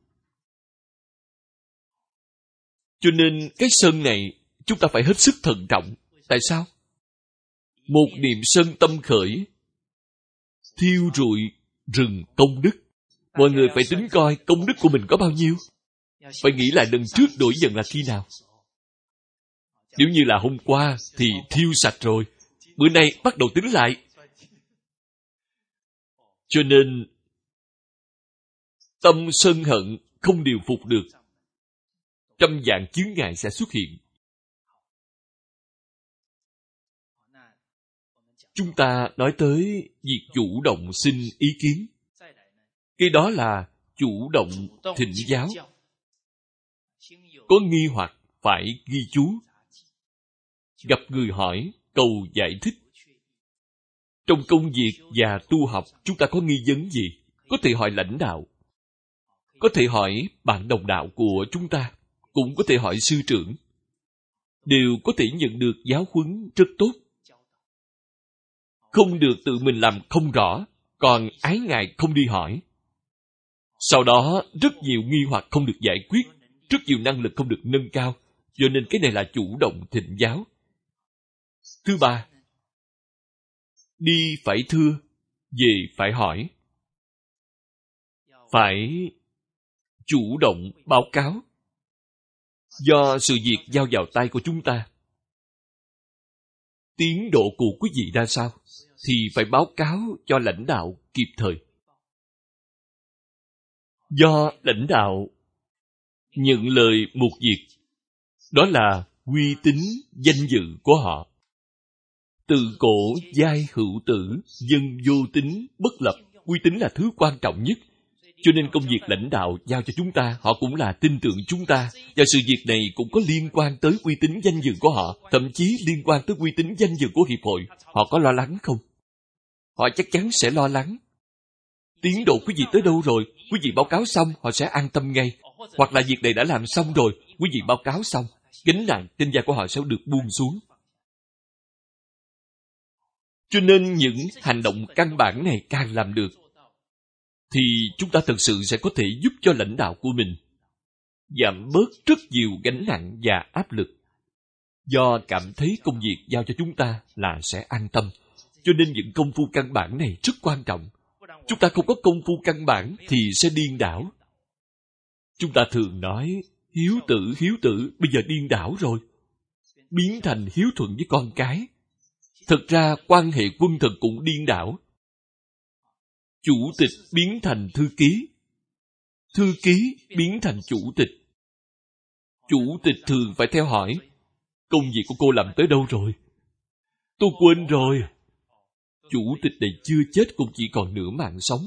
Cho nên cái sân này chúng ta phải hết sức thận trọng. Tại sao? Một niệm sân tâm khởi, thiêu rụi rừng công đức. Mọi người phải tính coi công đức của mình có bao nhiêu. Phải nghĩ lại lần trước nổi giận là khi nào. Nếu như là hôm qua thì thiêu sạch rồi, bữa nay bắt đầu tính lại. Cho nên tâm sân hận không điều phục được, trăm vạn chướng ngại sẽ xuất hiện. Chúng ta nói tới việc chủ động xin ý kiến. Cái đó là chủ động thỉnh giáo. Có nghi hoặc phải ghi chú. Gặp người hỏi, cầu giải thích. Trong công việc và tu học, chúng ta có nghi vấn gì? Có thể hỏi lãnh đạo, có thể hỏi bạn đồng đạo của chúng ta, cũng có thể hỏi sư trưởng. Đều có thể nhận được giáo huấn rất tốt. Không được tự mình làm không rõ, còn ái ngại không đi hỏi. Sau đó, rất nhiều nghi hoặc không được giải quyết, rất nhiều năng lực không được nâng cao, cho nên cái này là chủ động thỉnh giáo. Thứ ba, đi phải thưa, về phải hỏi. Phải chủ động báo cáo. Do sự việc giao vào tay của chúng ta, tiến độ của quý vị ra sao, thì phải báo cáo cho lãnh đạo kịp thời. Do lãnh đạo nhận lời một việc, đó là uy tín danh dự của họ. Từ cổ giai hữu tử, dân vô tín bất lập. Uy tín là thứ quan trọng nhất. Cho nên công việc lãnh đạo giao cho chúng ta, họ cũng là tin tưởng chúng ta. Và sự việc này cũng có liên quan tới uy tín danh dự của họ, thậm chí liên quan tới uy tín danh dự của hiệp hội. Họ có lo lắng không? Họ chắc chắn sẽ lo lắng. Tiến độ quý vị tới đâu rồi? Quý vị báo cáo xong, họ sẽ an tâm ngay. Hoặc là việc này đã làm xong rồi, quý vị báo cáo xong, gánh nặng trên vai của họ sẽ được buông xuống. Cho nên những hành động căn bản này càng làm được, thì chúng ta thực sự sẽ có thể giúp cho lãnh đạo của mình giảm bớt rất nhiều gánh nặng và áp lực. Do cảm thấy công việc giao cho chúng ta là sẽ an tâm. Cho nên những công phu căn bản này rất quan trọng. Chúng ta không có công phu căn bản thì sẽ điên đảo. Chúng ta thường nói, hiếu tử, bây giờ điên đảo rồi. Biến thành hiếu thuận với con cái. Thật ra quan hệ quân thần cũng điên đảo. Chủ tịch biến thành thư ký biến thành chủ tịch. Chủ tịch thường phải theo hỏi, công việc của cô làm tới đâu rồi? Tôi quên rồi. Chủ tịch này chưa chết cũng chỉ còn nửa mạng sống.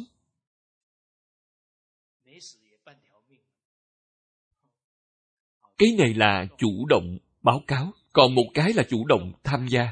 Cái này là chủ động báo cáo, còn một cái là chủ động tham gia.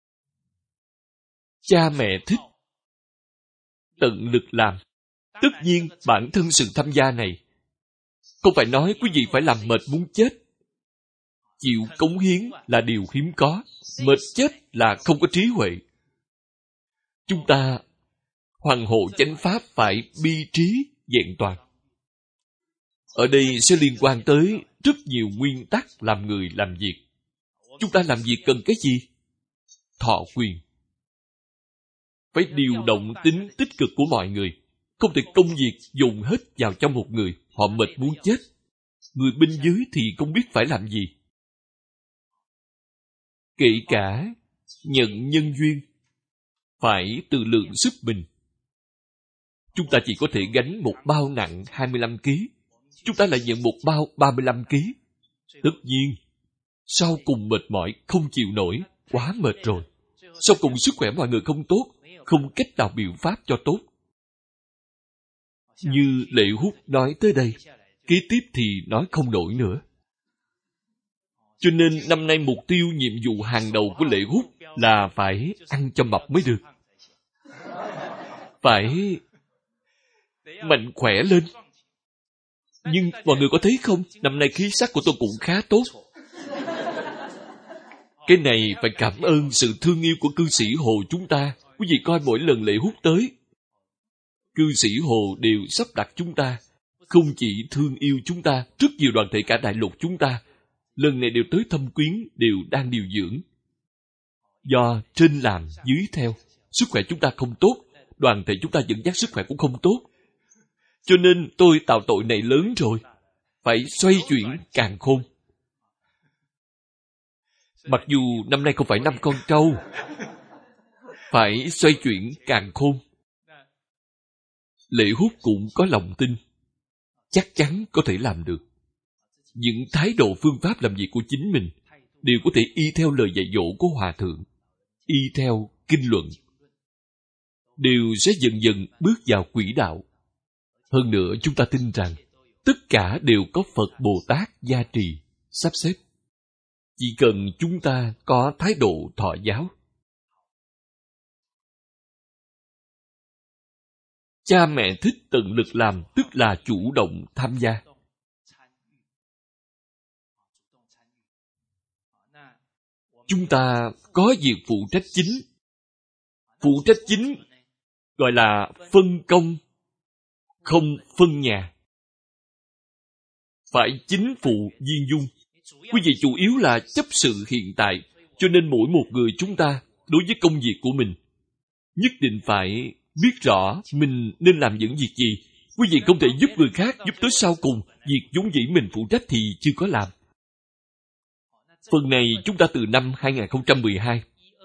Cha mẹ thích, tận lực làm. Tất nhiên, bản thân sự tham gia này không phải nói quý vị phải làm mệt muốn chết. Chịu cống hiến là điều hiếm có. Mệt chết là không có trí huệ. Chúng ta hoàng hộ chánh pháp phải bi trí vẹn toàn. Ở đây sẽ liên quan tới rất nhiều nguyên tắc làm người làm việc. Chúng ta làm việc cần cái gì? Thọ quyền. Phải điều động tính tích cực của mọi người. Không thể công việc dùng hết vào trong một người. Họ mệt muốn chết. Người bên dưới thì không biết phải làm gì. Kể cả nhận nhân duyên, phải tự lượng sức mình. Chúng ta chỉ có thể gánh một bao nặng 25 kg. Chúng ta lại nhận một bao 35 kg. Tất nhiên, sau cùng mệt mỏi không chịu nổi, quá mệt rồi. Sau cùng sức khỏe mọi người không tốt, không cách nào biện pháp cho tốt. Như Lệ Hút nói tới đây, kế tiếp thì nói không nổi nữa. Cho nên năm nay mục tiêu nhiệm vụ hàng đầu của Lệ Hút là phải ăn cho mập mới được. Phải mạnh khỏe lên. Nhưng mọi người có thấy không, năm nay khí sắc của tôi cũng khá tốt. Cái này phải cảm ơn sự thương yêu của cư sĩ Hồ chúng ta. Quý vị coi mỗi lần Lệ Hút tới, cư sĩ Hồ đều sắp đặt chúng ta. Không chỉ thương yêu chúng ta, rất nhiều đoàn thể cả đại lục chúng ta, lần này đều tới thăm quyến, đều đang điều dưỡng. Do trên làm, dưới theo, sức khỏe chúng ta không tốt, đoàn thể chúng ta dẫn dắt sức khỏe cũng không tốt. Cho nên tôi tạo tội này lớn rồi, phải xoay chuyển càn khôn. Mặc dù năm nay không phải năm con trâu, phải xoay chuyển càn khôn. Lệ Hút cũng có lòng tin, chắc chắn có thể làm được. Những thái độ phương pháp làm việc của chính mình đều có thể y theo lời dạy dỗ của Hòa Thượng, y theo kinh luận, đều sẽ dần dần bước vào quỹ đạo. Hơn nữa chúng ta tin rằng tất cả đều có Phật Bồ Tát gia trì, sắp xếp. Chỉ cần chúng ta có thái độ thọ giáo. Cha mẹ thích tận lực làm, tức là chủ động tham gia. Chúng ta có việc phụ trách chính. Phụ trách chính gọi là phân công, không phân nhà. Phải chính phụ viên dung. Quý vị chủ yếu là chấp sự hiện tại, cho nên mỗi một người chúng ta đối với công việc của mình nhất định phải biết rõ mình nên làm những việc gì. Quý vị không thể giúp người khác giúp tới sau cùng, việc vốn dĩ mình phụ trách thì chưa có làm. Phần này chúng ta từ năm 2012.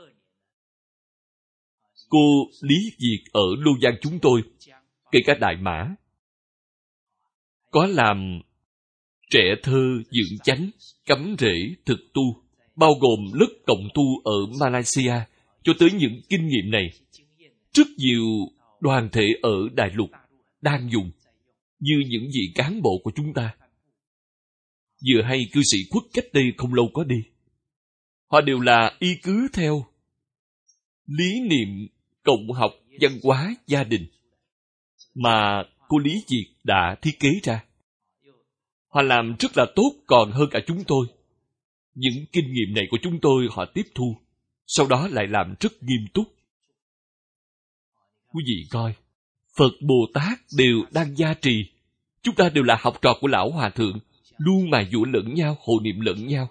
Cô Lý Việt ở Lô Giang chúng tôi, kể cả Đại Mã, có làm trẻ thơ dưỡng chánh, cắm rễ thực tu, bao gồm lớp cộng tu ở Malaysia, cho tới những kinh nghiệm này. Rất nhiều đoàn thể ở Đại Lục đang dùng, như những vị cán bộ của chúng ta. Vừa hay cư sĩ Khuất cách đây không lâu có đi. Họ đều là y cứ theo lý niệm cộng học văn hóa gia đình mà cô Lý Việt đã thiết kế ra. Họ làm rất là tốt, còn hơn cả chúng tôi. Những kinh nghiệm này của chúng tôi họ tiếp thu, sau đó lại làm rất nghiêm túc. Quý vị coi, Phật Bồ Tát đều đang gia trì. Chúng ta đều là học trò của Lão Hòa Thượng, luôn mài dũa lẫn nhau, hộ niệm lẫn nhau.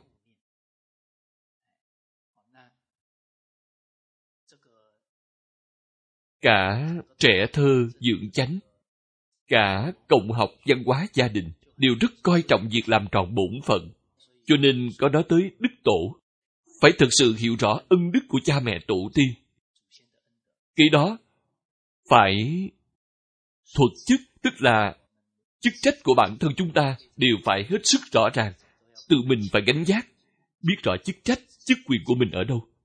Cả trẻ thơ dưỡng chánh, cả cộng học văn hóa gia đình đều rất coi trọng việc làm tròn bổn phận. Cho nên có nói tới Đức Tổ, phải thực sự hiểu rõ ân đức của cha mẹ tổ tiên. Cái đó phải thuật chức, tức là chức trách của bản thân chúng ta đều phải hết sức rõ ràng. Tự mình phải gánh vác, biết rõ chức trách, chức quyền của mình ở đâu.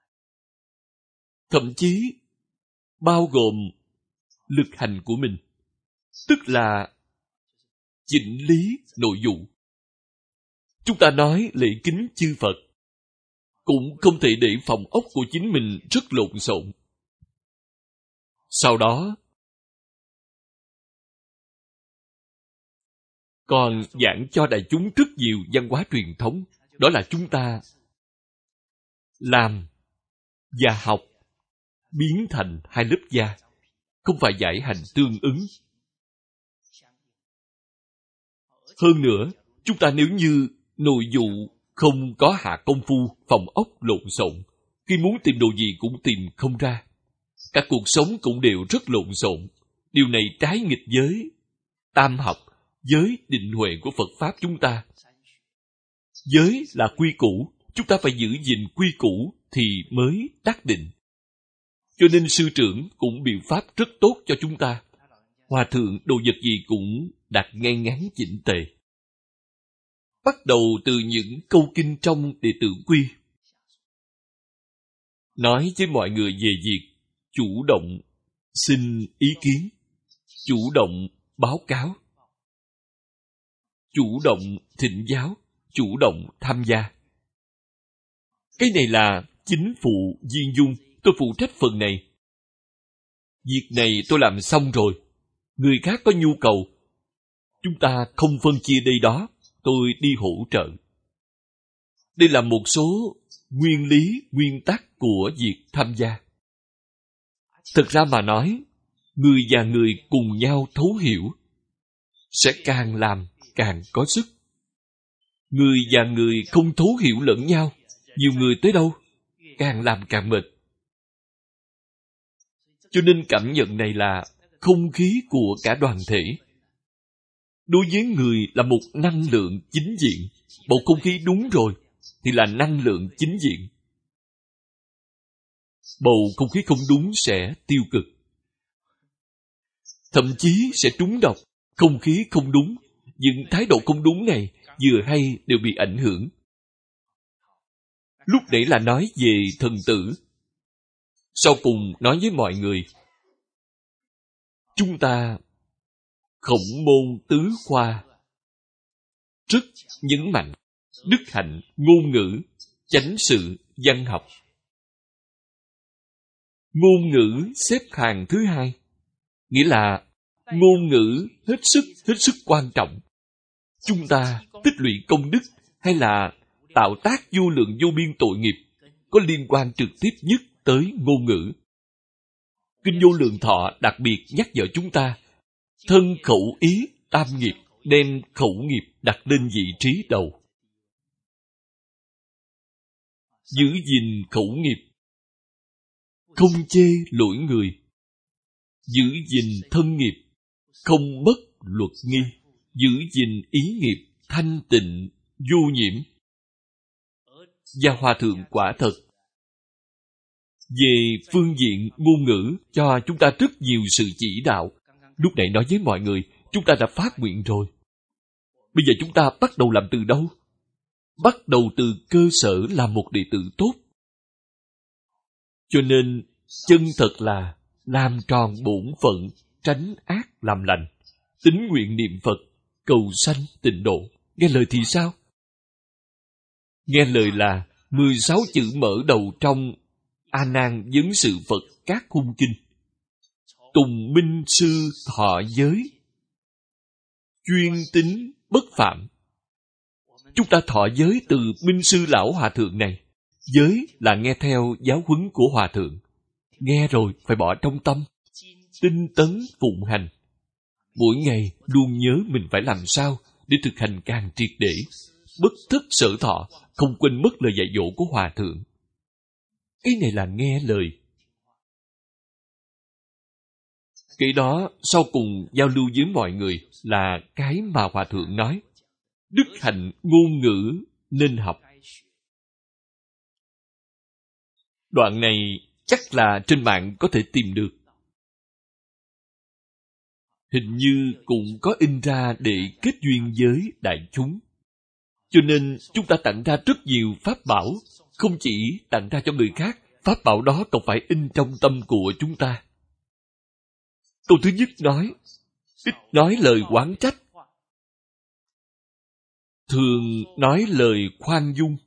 Thậm chí bao gồm lực hành của mình, tức là chỉnh lý nội vụ. Chúng ta nói lễ kính chư Phật, cũng không thể để phòng ốc của chính mình rất lộn xộn. Sau đó, còn giảng cho đại chúng rất nhiều văn hóa truyền thống. Đó là chúng ta làm và học biến thành hai lớp da, không phải giải hành tương ứng. Hơn nữa, chúng ta nếu như nội vụ không có hạ công phu, phòng ốc lộn xộn, khi muốn tìm đồ gì cũng tìm không ra. Cả cuộc sống cũng đều rất lộn xộn. Điều này trái nghịch với tam học, với định huệ của Phật Pháp chúng ta. Giới là quy củ, chúng ta phải giữ gìn quy củ thì mới đắc định. Cho nên sư trưởng cũng biện pháp rất tốt cho chúng ta. Hòa thượng đồ vật gì cũng đặt ngay ngắn chỉnh tề. Bắt đầu từ những câu kinh trong Đệ Tử Quy. Nói với mọi người về việc chủ động xin ý kiến, chủ động báo cáo, chủ động thỉnh giáo, chủ động tham gia. Cái này là chính phụ viên dung, tôi phụ trách phần này. Việc này tôi làm xong rồi, người khác có nhu cầu, chúng ta không phân chia đây đó, tôi đi hỗ trợ. Đây là một số nguyên lý, nguyên tắc của việc tham gia. Thực ra mà nói, người và người cùng nhau thấu hiểu, sẽ càng làm càng có sức. Người và người không thấu hiểu lẫn nhau, nhiều người tới đâu, càng làm càng mệt. Cho nên cảm nhận này là không khí của cả đoàn thể. Đối với người là một năng lượng chính diện. Bầu không khí đúng rồi thì là năng lượng chính diện. Bầu không khí không đúng sẽ tiêu cực. Thậm chí sẽ trúng độc. Không khí không đúng, những thái độ không đúng này vừa hay đều bị ảnh hưởng. Lúc nãy là nói về thần tử. Sau cùng nói với mọi người, chúng ta Khổng Môn Tứ Khoa rất nhấn mạnh đức hạnh, ngôn ngữ, chánh sự, văn học. Ngôn ngữ xếp hàng thứ hai, nghĩa là ngôn ngữ hết sức quan trọng. Chúng ta tích lũy công đức hay là tạo tác vô lượng vô biên tội nghiệp có liên quan trực tiếp nhất tới ngôn ngữ. Kinh Vô Lượng Thọ đặc biệt nhắc nhở chúng ta thân khẩu ý tam nghiệp, đem khẩu nghiệp đặt lên vị trí đầu. Giữ gìn khẩu nghiệp, không chê lỗi người. Giữ gìn thân nghiệp, không bất luật nghi. Giữ gìn ý nghiệp, thanh tịnh, vô nhiễm. Và Hòa Thượng quả thật về phương diện ngôn ngữ cho chúng ta rất nhiều sự chỉ đạo. Lúc nãy nói với mọi người, chúng ta đã phát nguyện rồi. Bây giờ chúng ta bắt đầu làm từ đâu? Bắt đầu từ cơ sở làm một đệ tử tốt. Cho nên, chân thật là làm tròn bổn phận, tránh ác làm lành, tín nguyện niệm Phật, cầu sanh tịnh độ. Nghe lời thì sao? Nghe lời là 16 chữ mở đầu trong A Nan Vấn Sự Phật Các Khung Kinh. Tùng minh sư thọ giới, chuyên tín bất phạm. Chúng ta thọ giới từ minh sư lão hòa thượng này. Giới là nghe theo giáo huấn của hòa thượng. Nghe rồi phải bỏ trong tâm, tinh tấn phụng hành. Mỗi ngày luôn nhớ mình phải làm sao để thực hành càng triệt để, bất thất sở thọ, không quên mất lời dạy dỗ của hòa thượng. Cái này là nghe lời. Cái đó sau cùng giao lưu với mọi người là cái mà hòa thượng nói. Đức hạnh ngôn ngữ nên học. Đoạn này chắc là trên mạng có thể tìm được. Hình như cũng có in ra để kết duyên với đại chúng. Cho nên chúng ta tặng ra rất nhiều pháp bảo, không chỉ tặng ra cho người khác, pháp bảo đó còn phải in trong tâm của chúng ta. Câu thứ nhất nói, ít nói lời oán trách, thường nói lời khoan dung.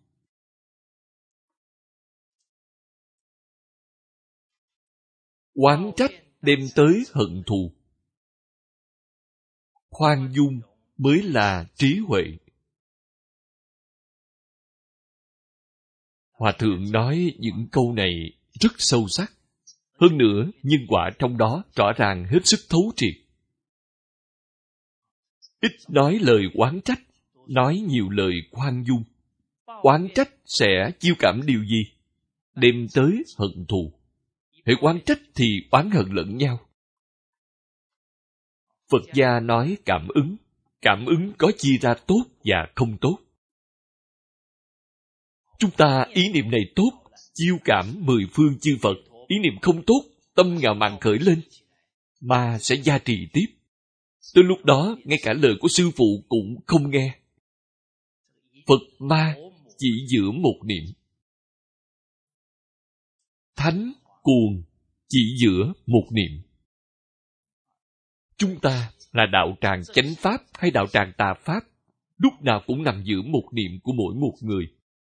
Oán trách đem tới hận thù. Khoan dung mới là trí huệ. Hòa thượng nói những câu này rất sâu sắc. Hơn nữa, nhân quả trong đó rõ ràng hết sức thấu triệt. Ít nói lời oán trách, nói nhiều lời khoan dung. Oán trách sẽ chiêu cảm điều gì? Đem tới hận thù. Hễ oán trách thì oán hận lẫn nhau. Phật gia nói cảm ứng có chia ra tốt và không tốt. Chúng ta ý niệm này tốt, chiêu cảm 10 phương chư Phật. Ý niệm không tốt, tâm ngạo mạn khởi lên, mà sẽ gia trì tiếp. Tới lúc đó, ngay cả lời của sư phụ cũng không nghe. Phật ma chỉ giữa một niệm. Thánh cuồng chỉ giữa một niệm. Chúng ta là đạo tràng chánh pháp hay đạo tràng tà pháp, lúc nào cũng nằm giữa một niệm của mỗi một người.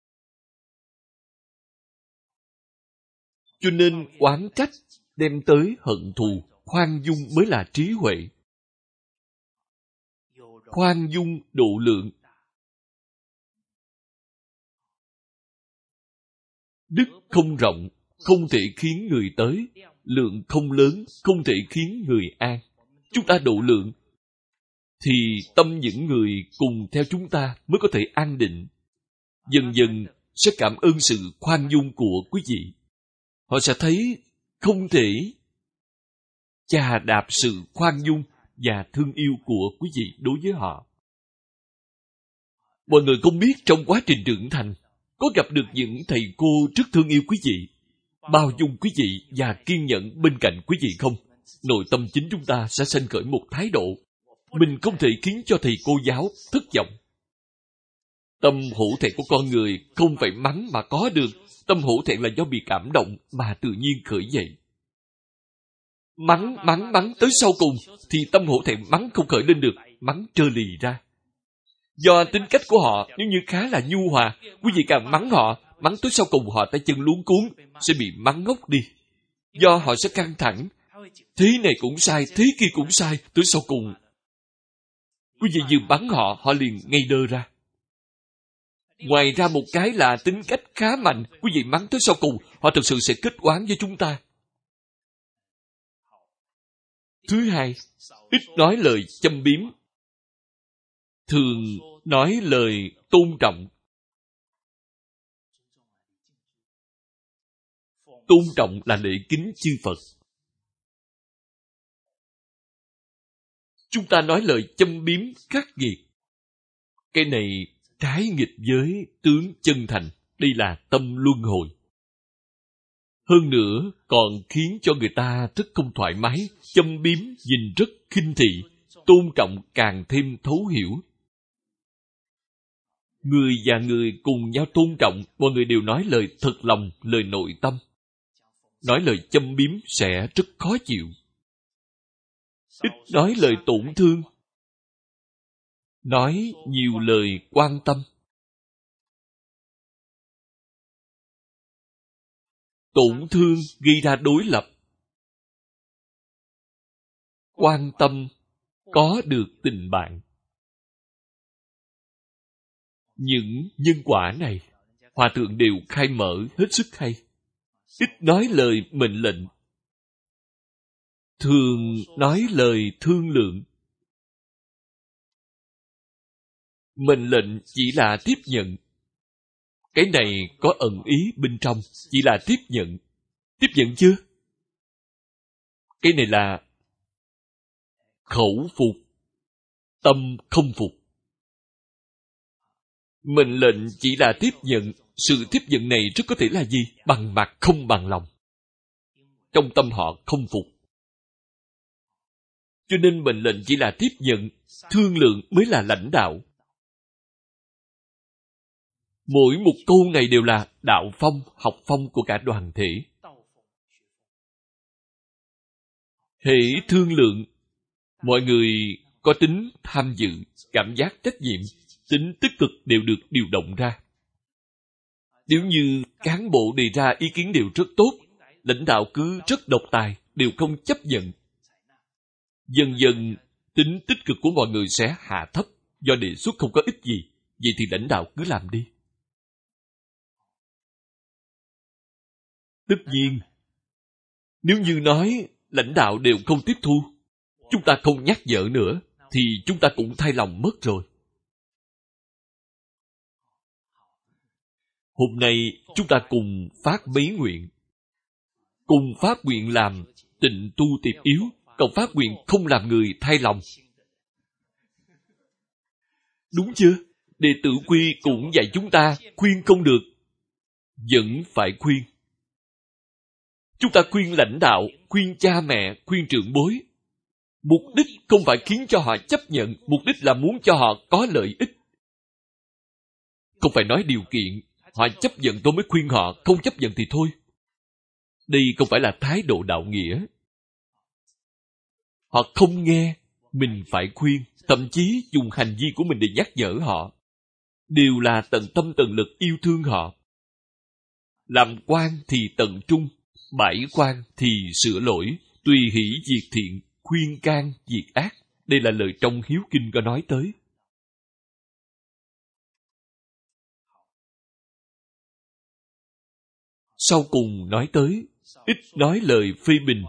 Cho nên oán trách đem tới hận thù, khoan dung mới là trí huệ. Khoan dung độ lượng. Đức không rộng, không thể khiến người tới. Lượng không lớn, không thể khiến người an. Chúng ta độ lượng, thì tâm những người cùng theo chúng ta mới có thể an định. Dần dần sẽ cảm ơn sự khoan dung của quý vị. Họ sẽ thấy không thể chà đạp sự khoan dung và thương yêu của quý vị đối với họ. Mọi người không biết trong quá trình trưởng thành, có gặp được những thầy cô rất thương yêu quý vị, bao dung quý vị và kiên nhẫn bên cạnh quý vị không? Nội tâm chính chúng ta sẽ sanh khởi một thái độ. Mình không thể khiến cho thầy cô giáo thất vọng. Tâm hổ thẹn của con người không phải mắng mà có được. Tâm hổ thẹn là do bị cảm động mà tự nhiên khởi dậy. Mắng tới sau cùng, thì tâm hổ thẹn mắng không khởi lên được, mắng trơ lì ra. Do tính cách của họ nếu như khá là nhu hòa, quý vị càng mắng họ, mắng tới sau cùng họ tay chân luống cuống, sẽ bị mắng ngốc đi. Do họ sẽ căng thẳng, thế này cũng sai, thế kia cũng sai, tới sau cùng quý vị vừa bắn họ, họ liền ngây đơ ra. Ngoài ra một cái là tính cách khá mạnh, quý vị mắng tới sau cùng, họ thực sự sẽ kết oán với chúng ta. Thứ hai, ít nói lời châm biếm, thường nói lời tôn trọng. Tôn trọng là lễ kính chư Phật. Chúng ta nói lời châm biếm khắc nghiệt, cái này trái nghịch với tướng chân thành. Đây là tâm luân hồi. Hơn nữa còn khiến cho người ta rất không thoải mái, châm biếm nhìn rất khinh thị, tôn trọng càng thêm thấu hiểu. Người và người cùng nhau tôn trọng, mọi người đều nói lời thật lòng, lời nội tâm. Nói lời châm biếm sẽ rất khó chịu. Ít nói lời tổn thương, nói nhiều lời quan tâm. Tổn thương gây ra đối lập. Quan tâm có được tình bạn. Những nhân quả này, Hòa Thượng đều khai mở hết sức hay. Ít nói lời mệnh lệnh, thường nói lời thương lượng. Mệnh lệnh chỉ là tiếp nhận. Cái này có ẩn ý bên trong, chỉ là tiếp nhận. Tiếp nhận chưa? Cái này là khẩu phục, tâm không phục. Mệnh lệnh chỉ là tiếp nhận. Sự tiếp nhận này rất có thể là gì? Bằng mặt không bằng lòng. Trong tâm họ không phục. Cho nên mệnh lệnh chỉ là tiếp nhận, thương lượng mới là lãnh đạo. Mỗi một câu này đều là đạo phong, học phong của cả đoàn thể. Hễ thương lượng, mọi người có tính tham dự, cảm giác trách nhiệm, tính tích cực đều được điều động ra. Nếu như cán bộ đề ra ý kiến đều rất tốt, lãnh đạo cứ rất độc tài, đều không chấp nhận. Dần dần, tính tích cực của mọi người sẽ hạ thấp, do đề xuất không có ích gì. Vậy thì lãnh đạo cứ làm đi. Tất nhiên, nếu như nói lãnh đạo đều không tiếp thu, chúng ta không nhắc nhở nữa, thì chúng ta cũng thay lòng mất rồi. Hôm nay chúng ta cùng phát mấy nguyện. Cùng phát nguyện làm tịnh tu tiệp yếu, còn phát nguyện không làm người thay lòng. Đúng chưa? Đệ tử quy cũng dạy chúng ta khuyên không được, vẫn phải khuyên. Chúng ta khuyên lãnh đạo, khuyên cha mẹ, khuyên trưởng bối. Mục đích không phải khiến cho họ chấp nhận, mục đích là muốn cho họ có lợi ích. Không phải nói điều kiện, họ chấp nhận tôi mới khuyên họ, không chấp nhận thì thôi. Đây không phải là thái độ đạo nghĩa. Họ không nghe, mình phải khuyên, thậm chí dùng hành vi của mình để nhắc nhở họ. Đều là tận tâm tận lực yêu thương họ. Làm quan thì tận trung, bãi quan thì sửa lỗi, tùy hỷ diệt thiện, khuyên can diệt ác. Đây là lời trong Hiếu Kinh có nói tới. Sau cùng nói tới, ít nói lời phê bình,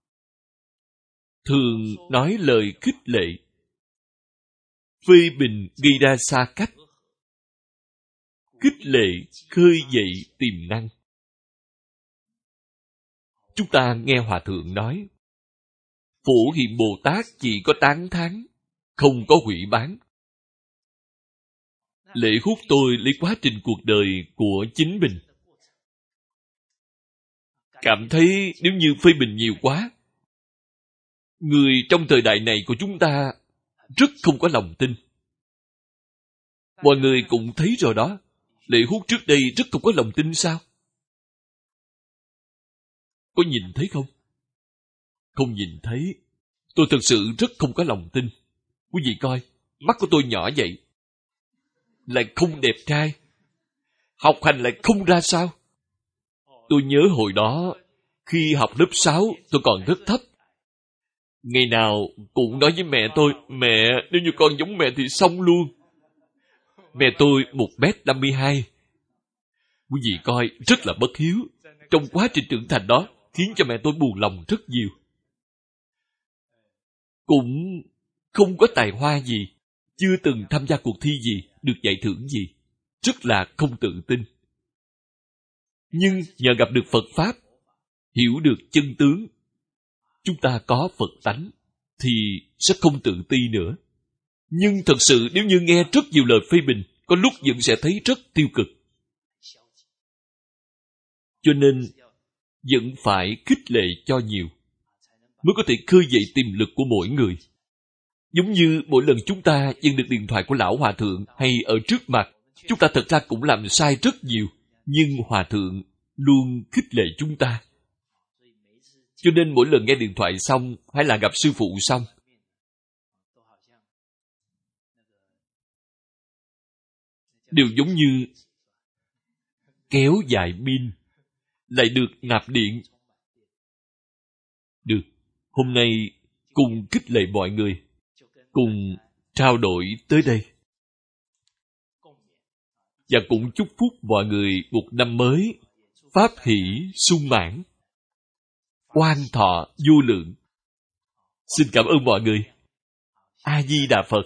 thường nói lời khích lệ. Phê bình gây ra xa cách, khích lệ khơi dậy tiềm năng. Chúng ta nghe Hòa Thượng nói, Phổ Hiền Bồ Tát chỉ có tán thán, không có hủy bán. Lệ Hút tôi lấy quá trình cuộc đời của chính mình. Cảm thấy nếu như phê bình nhiều quá, người trong thời đại này của chúng ta rất không có lòng tin. Mọi người cũng thấy rồi đó, Lệ Hút trước đây rất không có lòng tin sao? Có nhìn thấy không? không nhìn thấy. Tôi thực sự rất không có lòng tin. Quý vị coi, mắt của tôi nhỏ vậy, lại không đẹp trai, học hành lại không ra sao. Tôi nhớ hồi đó, khi học lớp 6, tôi còn rất thấp. Ngày nào cũng nói với mẹ tôi, mẹ, nếu như con giống mẹ thì xong luôn. Mẹ tôi 1m52. Quý vị coi, rất là bất hiếu. Trong quá trình trưởng thành đó, khiến cho mẹ tôi buồn lòng rất nhiều. Cũng không có tài hoa gì, chưa từng tham gia cuộc thi gì, được giải thưởng gì. Rất là không tự tin. Nhưng nhờ gặp được Phật Pháp, hiểu được chân tướng, chúng ta có Phật tánh, thì sẽ không tự ti nữa. Nhưng thật sự nếu như nghe rất nhiều lời phê bình, có lúc vẫn sẽ thấy rất tiêu cực. Cho nên, vẫn phải khích lệ cho nhiều, mới có thể khơi dậy tiềm lực của mỗi người. Giống như mỗi lần chúng ta nhận được điện thoại của Lão Hòa Thượng hay ở trước mặt, chúng ta thật ra cũng làm sai rất nhiều, nhưng Hòa Thượng luôn khích lệ chúng ta. Cho nên mỗi lần nghe điện thoại xong, hay là gặp sư phụ xong, đều giống như kéo dài pin, lại được nạp điện. Được, hôm nay cùng khích lệ mọi người, cùng trao đổi tới đây. Và cũng chúc phúc mọi người một năm mới, pháp hỷ sung mãn, oan thọ vô lượng. Xin cảm ơn mọi người. A Di Đà Phật.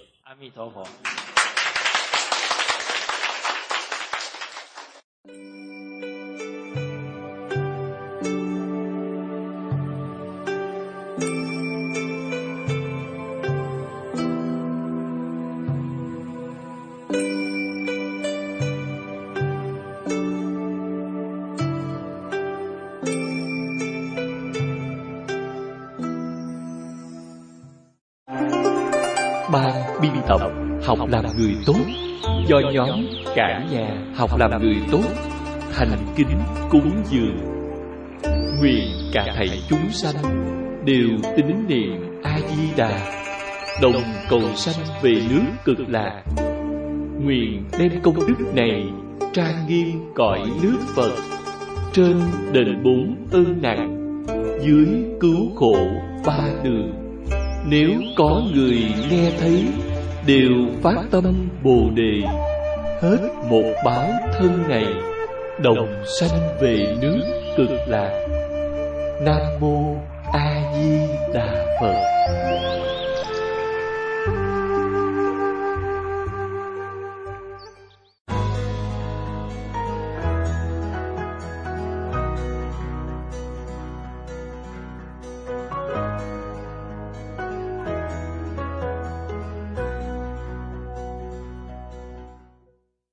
Ban biên tập Học làm người tốt, do nhóm Cả nhà học làm người tốt thành kính cúng dường. Nguyện cả thảy chúng sanh đều tín niệm A Di Đà, đồng cầu sanh về nước Cực Lạc. Nguyện đem công đức này trang nghiêm cõi nước Phật, trên đền 4 ơn nặng, dưới cứu khổ 3 đường. Nếu có người nghe thấy, đều phát tâm Bồ Đề, hết một báo thân này, đồng sanh về nước Cực Lạc. Nam Mô A Di Đà Phật.